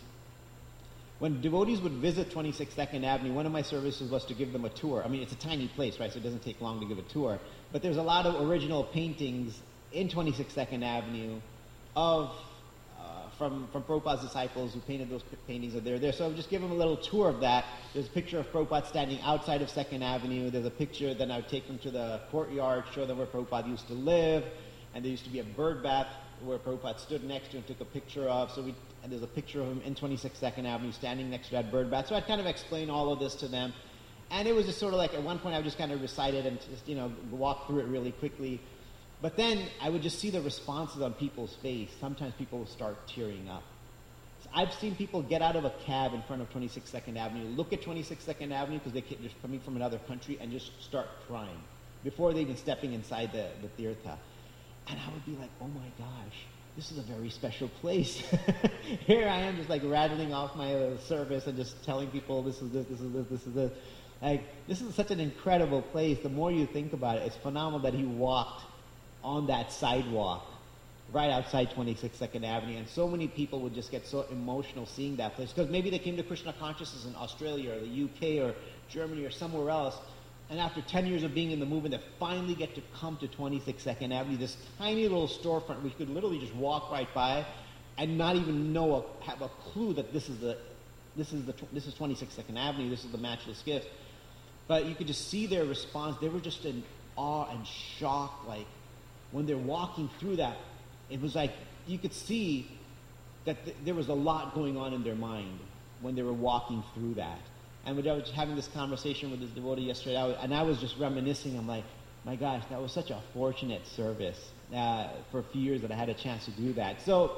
when devotees would visit twenty-six Second Avenue, one of my services was to give them a tour. I mean, it's a tiny place, right, so it doesn't take long to give a tour. But there's a lot of original paintings in twenty-six Second Avenue of, uh, from, from Prabhupada's disciples who painted those paintings. They're there. So I'll just give them a little tour of that. There's a picture of Prabhupada standing outside of Second Avenue. There's a picture, then I would take them to the courtyard, show them where Prabhupada used to live. And there used to be a bird bath where Prabhupada stood next to and took a picture of. So we, and there's a picture of him in twenty-six Second Avenue standing next to that bird bath. So I'd kind of explain all of this to them. And it was just sort of like, at one point I would just kind of recite it and just, you know, walk through it really quickly. But then I would just see the responses on people's face. Sometimes people would start tearing up. So I've seen people get out of a cab in front of twenty-six Second Avenue, look at twenty-six Second Avenue because they're just coming from another country, and just start crying before they even stepping inside the, the tirtha. And I would be like, oh my gosh, this is a very special place. Here I am just like rattling off my uh, service and just telling people this is this, this is this, this is this. Like, this is such an incredible place. The more you think about it, it's phenomenal that he walked on that sidewalk right outside twenty-six Second Avenue. And so many people would just get so emotional seeing that place. Because maybe they came to Krishna consciousness in Australia or the U K or Germany or somewhere else. And after ten years of being in the movement, they finally get to come to twenty-six Second Avenue, this tiny little storefront where you could literally just walk right by and not even know, a, have a clue that this is the, this is the, this is twenty-six Second Avenue, this is the Matchless Gift. But you could just see their response. They were just in awe and shock, like when they're walking through that. It was like you could see that th- there was a lot going on in their mind when they were walking through that. And when I was having this conversation with this devotee yesterday, I was, and I was just reminiscing. I'm like, my gosh, that was such a fortunate service uh, for a few years that I had a chance to do that. So,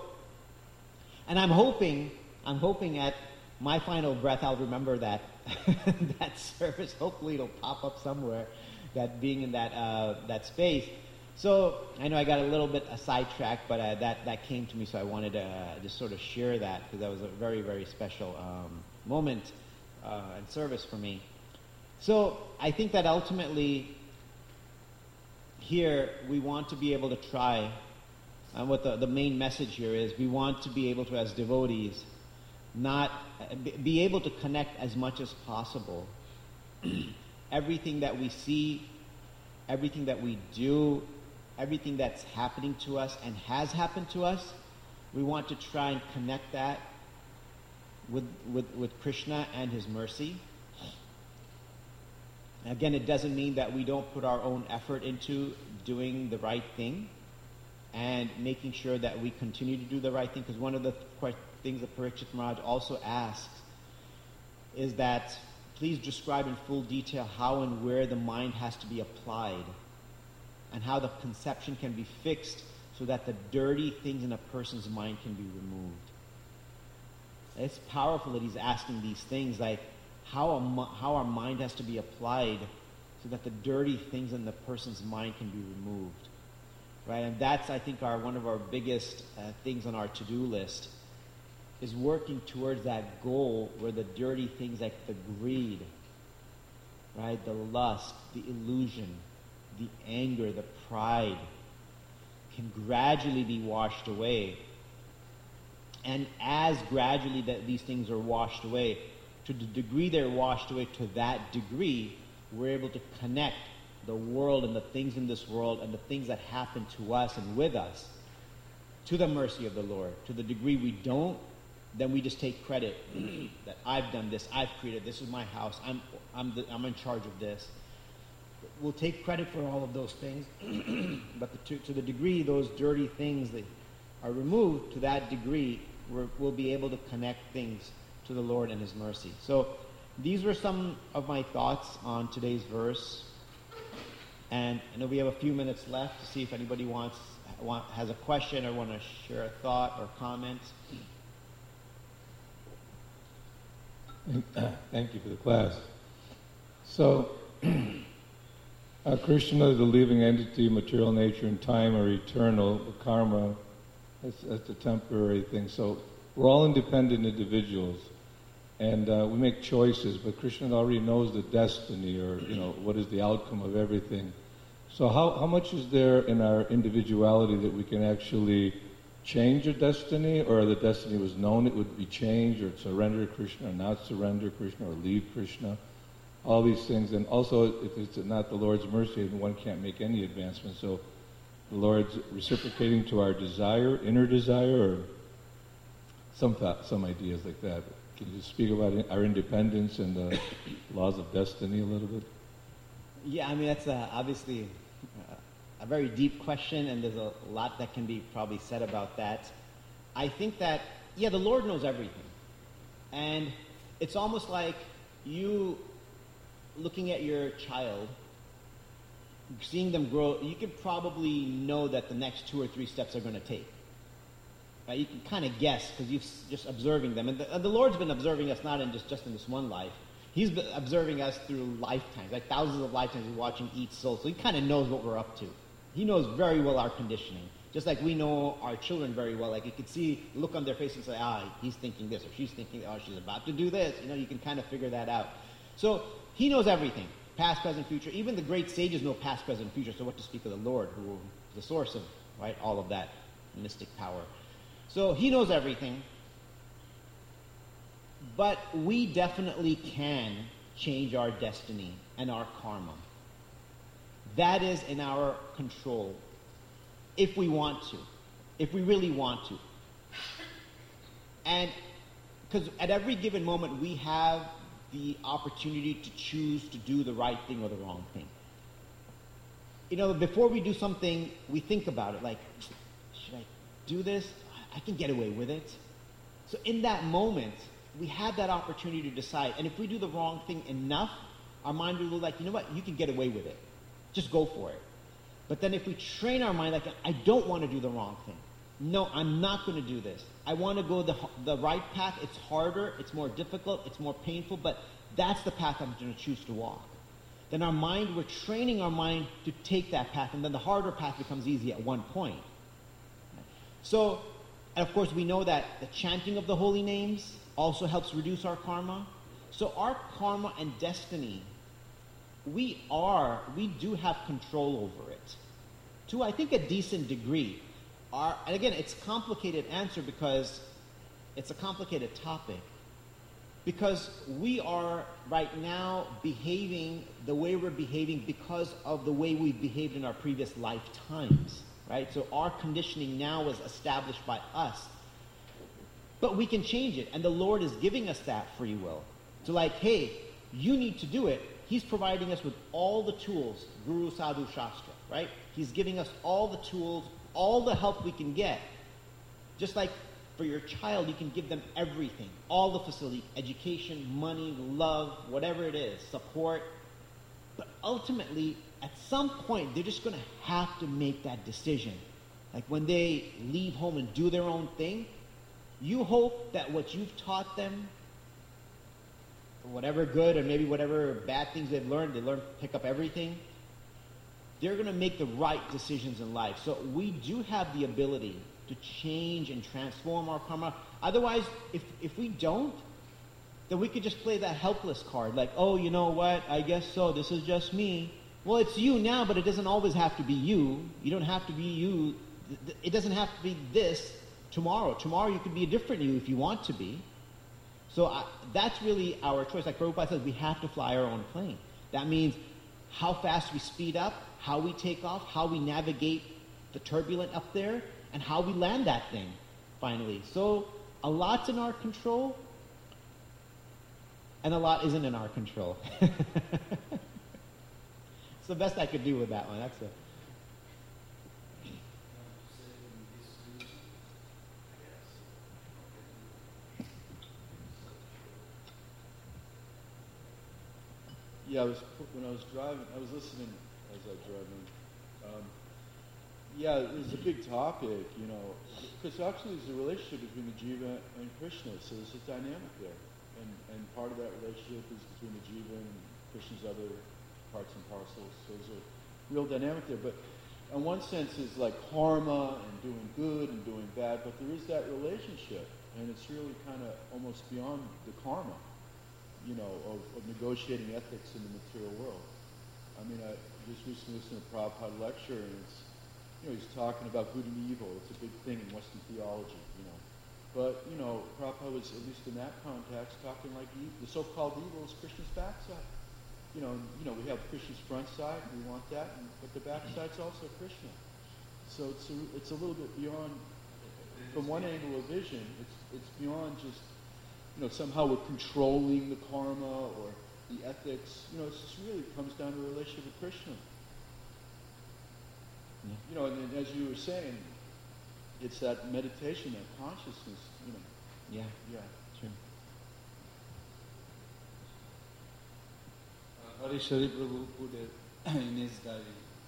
and I'm hoping, I'm hoping at my final breath I'll remember that that service. Hopefully it'll pop up somewhere, that being in that uh, that space. So I know I got a little bit a sidetracked, but uh, that that came to me, so I wanted to uh, just sort of share that because that was a very very special um, moment. Uh, and service for me. So I think that ultimately here we want to be able to try, and what the, the main message here is, we want to be able to, as devotees, not be able to connect as much as possible. Everything that we see, everything that we do, everything that's happening to us and has happened to us, we want to try and connect that with, with, with Krishna and his mercy. Again, it doesn't mean that we don't put our own effort into doing the right thing and making sure that we continue to do the right thing, because one of the th- things that Parikshit Maharaj also asks is that please describe in full detail how and where the mind has to be applied and how the conception can be fixed so that the dirty things in a person's mind can be removed. It's powerful that he's asking these things, like how, a, how our mind has to be applied so that the dirty things in the person's mind can be removed. Right? And that's, I think, our one of our biggest uh, things on our to-do list, is working towards that goal where the dirty things like the greed, right, the lust, the illusion, the anger, the pride can gradually be washed away. And as gradually that these things are washed away, to the degree they're washed away, to that degree, we're able to connect the world and the things in this world and the things that happen to us and with us to the mercy of the Lord. To the degree we don't, then we just take credit that I've done this, I've created, this is my house, I'm I'm the, I'm in charge of this. We'll take credit for all of those things, but the, to, to the degree those dirty things that are removed, to that degree we're, we'll be able to connect things to the Lord and his mercy. So these were some of my thoughts on today's verse. And I know we have a few minutes left to see if anybody wants want, has a question or want to share a thought or comment. Thank you for the class. So, uh, Krishna is a living entity, material nature and time are eternal, karma, that's, that's a temporary thing. So we're all independent individuals, and uh, we make choices, but Krishna already knows the destiny, or, you know, what is the outcome of everything. So how, how much is there in our individuality that we can actually change a destiny, or the destiny was known it would be changed, or surrender Krishna, or not surrender Krishna, or leave Krishna, all these things. And also, if it's not the Lord's mercy, then one can't make any advancement. So the Lord's reciprocating to our desire, inner desire, or some thought, some ideas like that. Can you speak about our independence and the laws of destiny a little bit? Yeah, I mean, that's uh, obviously uh, a very deep question, and there's a lot that can be probably said about that. I think that, yeah, the Lord knows everything. And it's almost like you looking at your child, seeing them grow, you can probably know that the next two or three steps are going to take. Right? You can kind of guess because you're just observing them. And the, and the Lord's been observing us not in just, just in this one life. He's been observing us through lifetimes, like thousands of lifetimes. He's watching each soul. So he kind of knows what we're up to. He knows very well our conditioning. Just like we know our children very well. Like you could see, look on their face and say, ah, he's thinking this, or she's thinking, oh, she's about to do this. You know, you can kind of figure that out. So he knows everything, past, present, future. Even the great sages know past, present, future. So what to speak of the Lord, who is the source of, right, all of that mystic power. So he knows everything. But we definitely can change our destiny and our karma. That is in our control, if we want to, if we really want to. And because at every given moment we have the opportunity to choose to do the right thing or the wrong thing. You know, before we do something, we think about it, like, should I do this? I can get away with it. So in that moment, we have that opportunity to decide. And if we do the wrong thing enough, our mind will be like, you know what, you can get away with it. Just go for it. But then if we train our mind, like, I don't want to do the wrong thing. No, I'm not going to do this. I want to go the, the right path. It's harder, it's more difficult, it's more painful, but that's the path I'm going to choose to walk. Then our mind, we're training our mind to take that path, and then the harder path becomes easy at one point. So, and of course we know that the chanting of the holy names also helps reduce our karma. So our karma and destiny, we are, we do have control over it. To, I think, a decent degree. Our, and again, it's a complicated answer because it's a complicated topic. Because we are right now behaving the way we're behaving because of the way we've behaved in our previous lifetimes, right? So our conditioning now is established by us. But we can change it, and the Lord is giving us that free will. So like, hey, you need to do it. He's providing us with all the tools, Guru, Sadhu, Shastra, right? He's giving us all the tools, all the help we can get. Just like for your child, you can give them everything, all the facility, education, money, love, whatever it is, support. But ultimately, at some point, they're just going to have to make that decision. Like when they leave home and do their own thing, you hope that what you've taught them, whatever good or maybe whatever bad things they've learned, they learn to pick up everything, they're going to make the right decisions in life. So we do have the ability to change and transform our karma. Otherwise, if if we don't, then we could just play that helpless card. Like, oh, you know what? I guess so. This is just me. Well, it's you now, but it doesn't always have to be you. You don't have to be you. It doesn't have to be this tomorrow. Tomorrow you could be a different you if you want to be. So I, that's really our choice. Like Prabhupada says, we have to fly our own plane. That means how fast we speed up, how we take off, how we navigate the turbulent up there, and how we land that thing, finally. So a lot's in our control, and a lot isn't in our control. It's the best I could do with that one. That's it. Yeah, I was when I was driving. I was listening as I was driving. Um, yeah, it was a big topic, you know, because actually there's a relationship between the jiva and Krishna, so there's a dynamic there, and and part of that relationship is between the jiva and Krishna's other parts and parcels. So there's a real dynamic there. But in one sense, it's like karma and doing good and doing bad, but there is that relationship, and it's really kind of almost beyond the karma, you know, of, of negotiating ethics in the material world. I mean, I just recently listened to a Prabhupada lecture, and it's, you know, he's talking about good and evil. It's a big thing in Western theology, you know. But, you know, Prabhupada was, at least in that context, talking like the, the so-called evil is Krishna's backside. You know, and, you know, we have Krishna's front side, and we want that, and, but the backside's also Krishna. So it's a, it's a little bit beyond, from one angle of vision, it's it's beyond just, you know, somehow we're controlling the karma or the ethics. You know, it just really comes down to a relationship with Krishna. Yeah. You know, and, and as you were saying, it's that meditation, that consciousness, you know. Yeah. Yeah. Sure. Uh, Harishari Prabhu put it in his diary.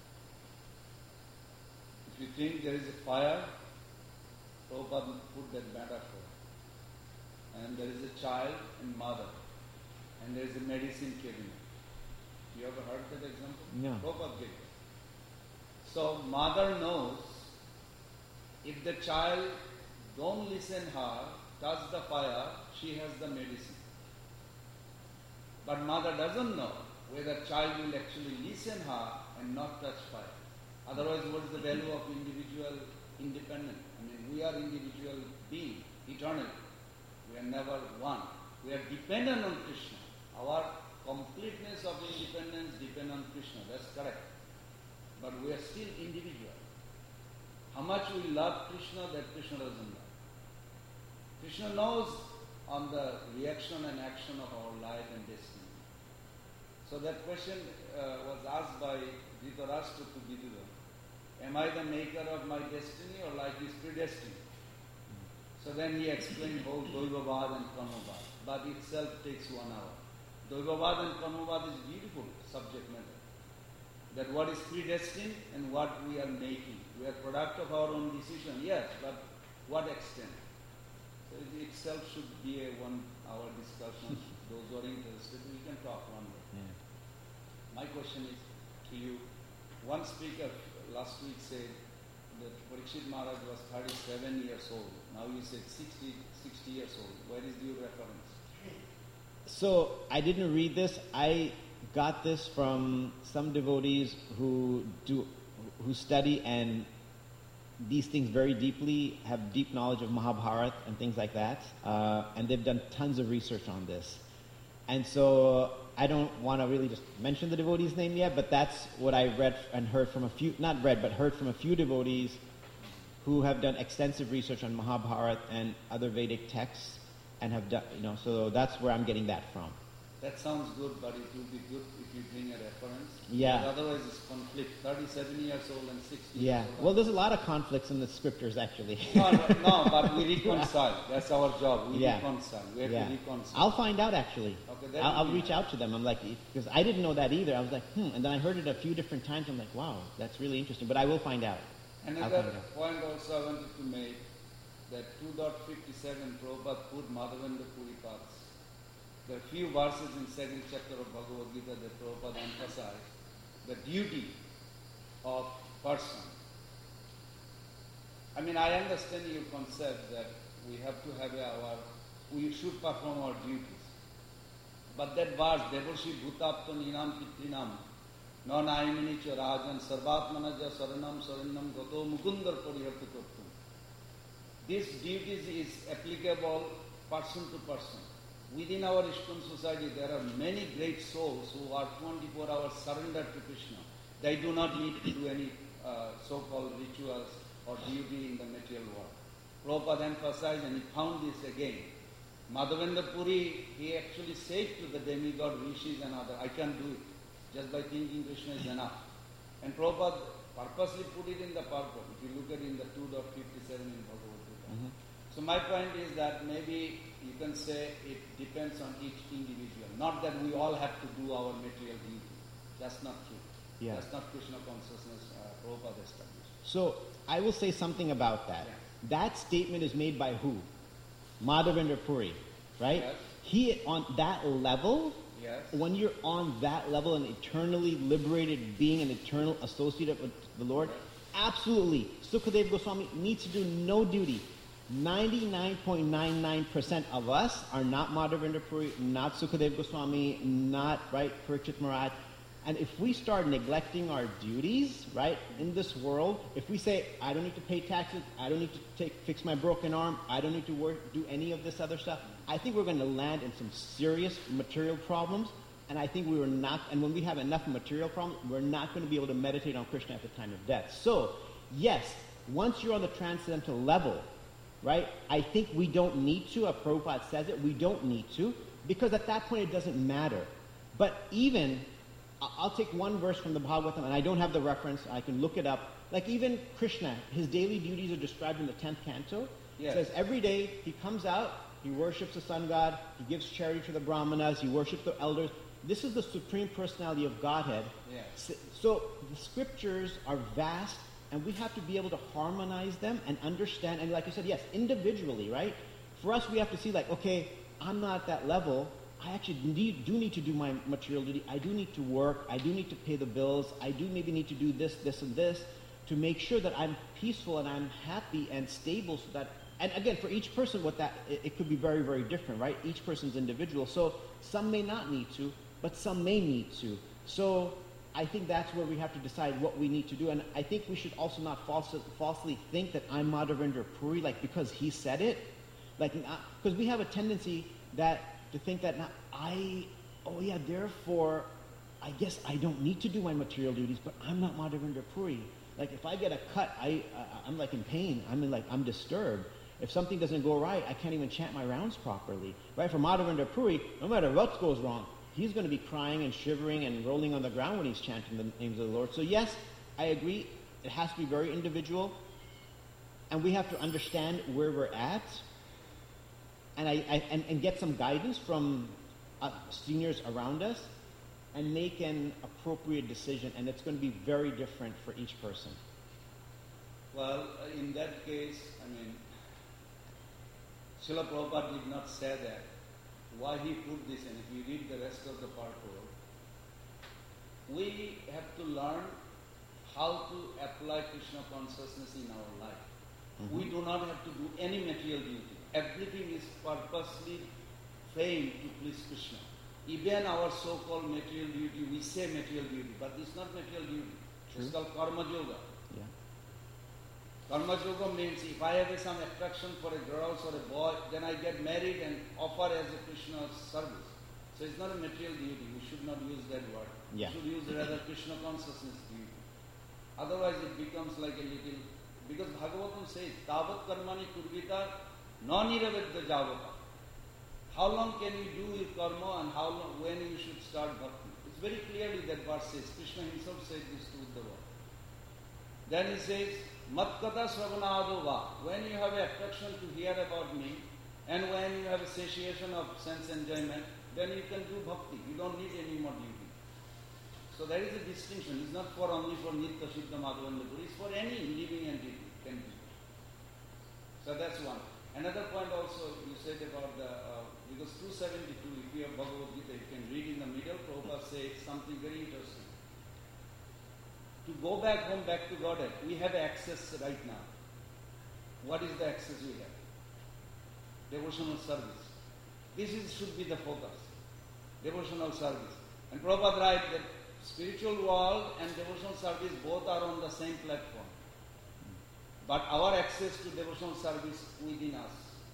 If you think there is a fire, Prabhupada put that metaphor. And there is a child and mother. And there is a medicine cabinet. You ever heard that example? No. Prabhupada gave it. So mother knows if the child don't listen her, touch the fire, she has the medicine. But mother doesn't know whether child will actually listen her and not touch fire. Otherwise, what is the value of individual independence? I mean, we are individual beings, eternally. We are never one. We are dependent on Krishna. Our completeness of independence depends on Krishna. That's correct. But we are still individual. How much we love Krishna, that Krishna doesn't know. Krishna knows on the reaction and action of our life and destiny. So that question uh, was asked by Dhritarashtra to Viduran. Am I the maker of my destiny or life is predestined? So then he explained both Daivavad and Karmavad. But itself takes one hour. Daivavad and Karmavad is beautiful subject matter. That what is predestined and what we are making. We are product of our own decision, yes, but what extent? So it itself should be a one hour discussion. Those who are interested, we can talk one day. Yeah. My question is to you. One speaker last week said that Parikshit Maharaj was thirty-seven years old. Now you said sixty, sixty years old. Where is your reference? So I didn't read this. I got this from some devotees who do who study and these things very deeply, have deep knowledge of Mahabharata and things like that, uh, and they've done tons of research on this. And so I don't want to really just mention the devotee's name yet, but that's what I read and heard from a few, not read, but heard from a few devotees who have done extensive research on Mahabharata and other Vedic texts, and have done, you know, so that's where I'm getting that from. That sounds good, but it would be good if you bring a reference. Yeah. Because otherwise it's conflict. thirty-seven years old and sixty Yeah. years old. Well, there's a lot of conflicts in the scriptures, actually. no, no, no, but we reconcile. That's our job. We Yeah. reconcile. We have Yeah. to reconcile. I'll find out, actually. Okay, that I'll, would I'll be reach nice. out to them. I'm like, because I didn't know that either. I was like, hmm. And then I heard it a few different times. I'm like, wow, that's really interesting. But I will find out. I'll Another find out. point also I wanted to make, that two point fifty-seven Prabhupada put Madhavendra Puri paths. There are few verses in second chapter of Bhagavad Gita that Prabhupada emphasized the duty of person. I mean, I understand your concept that we have to have our, we should perform our duties. But that verse, Devashi Bhutapto Ninam Pitrinam, Non Aimini Cha Rajan Sarvatmanaja Saranam Saranam Gato Mukundar Parihartu Kurtum. This duties is applicable person to person. Within our ISKCON society, there are many great souls who are twenty-four hours surrendered to Krishna. They do not need to do any uh, so-called rituals or duty in the material world. Prabhupada emphasized, and he found this again. Madhavendra Puri, he actually said to the demigod, rishis and others, I can do it. Just by thinking Krishna is enough. And Prabhupada purposely put it in the purport. If you look at it in the two point fifty-seven in Bhagavad Gita. Mm-hmm. So my point is that maybe you can say it depends on each individual. Not that we all have to do our material duty. That's not true. Yeah. That's not Krishna consciousness uh, Prabhupada established. So I will say something about that. Yeah. That statement is made by who? Madhavendra Puri, right? Yes. He, on that level, Yes. when you're on that level, an eternally liberated being, an eternal associate with the Lord, absolutely, Sukadeva Goswami needs to do no duty. ninety-nine point nine nine percent of us are not Madhavendra Puri, not Sukadeva Goswami, not, right, Parikshit Maharaj. And if we start neglecting our duties, right, in this world, if we say, I don't need to pay taxes, I don't need to take, fix my broken arm, I don't need to work, do any of this other stuff, I think we're going to land in some serious material problems. And I think we were not, and when we have enough material problems, we're not going to be able to meditate on Krishna at the time of death. So, yes, once you're on the transcendental level, right, I think we don't need to, as Prabhupada says it, we don't need to, because at that point it doesn't matter. But even, I'll take one verse from the Bhagavatam, and I don't have the reference, I can look it up. Like even Krishna, his daily duties are described in the tenth canto. Yes. It says every day he comes out, he worships the sun god, he gives charity to the brahmanas, he worships the elders. This is the Supreme Personality of Godhead. Yes. So the scriptures are vast, and we have to be able to harmonize them and understand. And like you said, yes, individually, right? For us, we have to see like, okay, I'm not at that level. I actually need, do need to do my material duty. I do need to work. I do need to pay the bills. I do maybe need to do this, this, and this to make sure that I'm peaceful and I'm happy and stable so that, and again, for each person, what that, it, it could be very, very different, right? Each person's individual. So some may not need to, but some may need to. So I think that's where we have to decide what we need to do. And I think we should also not false, falsely think that I'm Madhavendra Puri, like because he said it. Like, because we have a tendency that to think that now I, oh yeah, therefore, I guess I don't need to do my material duties, but I'm not Madhavendra Puri. Like if I get a cut, I, I I'm like in pain. I'm in like I'm disturbed. If something doesn't go right, I can't even chant my rounds properly. Right? For Madhavendra Puri, no matter what goes wrong, he's going to be crying and shivering and rolling on the ground when he's chanting the names of the Lord. So yes, I agree. It has to be very individual, and we have to understand where we're at. And, I, I, and, and get some guidance from uh, seniors around us and make an appropriate decision. And it's going to be very different for each person. Well, in that case, I mean, Srila Prabhupada did not say that. Why he put this, and if you read the rest of the purport, we have to learn how to apply Krishna consciousness in our life. Mm-hmm. We do not have to do any material duty. Everything is purposely framed to please Krishna. Even our so-called material duty, we say material duty, but it's not material duty. It's called Karma Yoga. Yeah. Karma Yoga means if I have some attraction for a girl or a boy, then I get married and offer as a Krishna's service. So it's not a material duty. We should not use that word. Yeah. We should use rather Krishna consciousness duty. Otherwise it becomes like a little, because Bhagavatam says, Tavat karmani kurvita non-niravedya javata. How long can you do your karma and how long, when you should start bhakti? It's very clearly that verse says, Krishna himself said this to Uddhava. Then he says, Mat kata sravanado va. When you have an attraction to hear about me, and when you have a satiation of sense enjoyment, then you can do bhakti. You don't need any more duty. So there is a distinction. It's not for only for Nitya, Siddha, Madhava and Madhuri. It's for any living entity can do. So that's one. Another point also you said about the, uh, because two seventy-two, if you have Bhagavad Gita, you can read in the middle, Prabhupada says something very interesting. To go back home, back to Godhead, we have access right now. What is the access we have? Devotional service. This is, should be the focus. Devotional service. And Prabhupada writes that spiritual world and devotional service both are on the same platform. But our access to devotional service within us.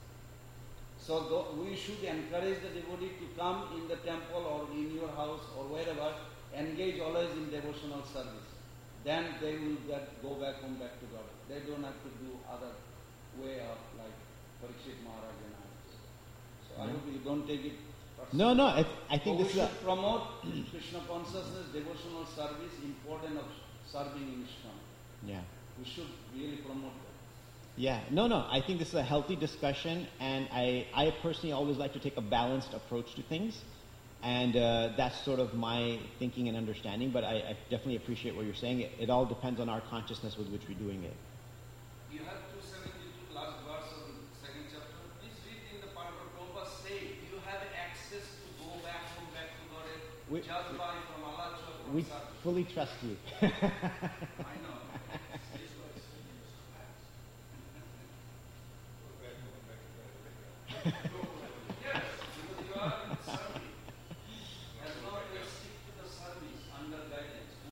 So th- we should encourage the devotee to come in the temple or in your house or wherever, engage always in devotional service. Then they will get, go back home, back to God. They don't have to do other way of like Parikshit Maharaj and others. So I hope you don't take it personally. No, no, I, I think so this we is should a, promote Krishna consciousness, devotional service, importance of serving in Ishkan. yeah. We should really promote that. Yeah, no, no. I think this is a healthy discussion, and I, I personally always like to take a balanced approach to things, and uh, that's sort of my thinking and understanding. But I, I definitely appreciate what you're saying. It, it all depends on our consciousness with which we're doing it. You have two seventy-two last verse of the second chapter. Please read in the part of Prabhupada say, you have access to go back home, back to God, We- just by from Allah to from We service. fully trust you. I know. It's like-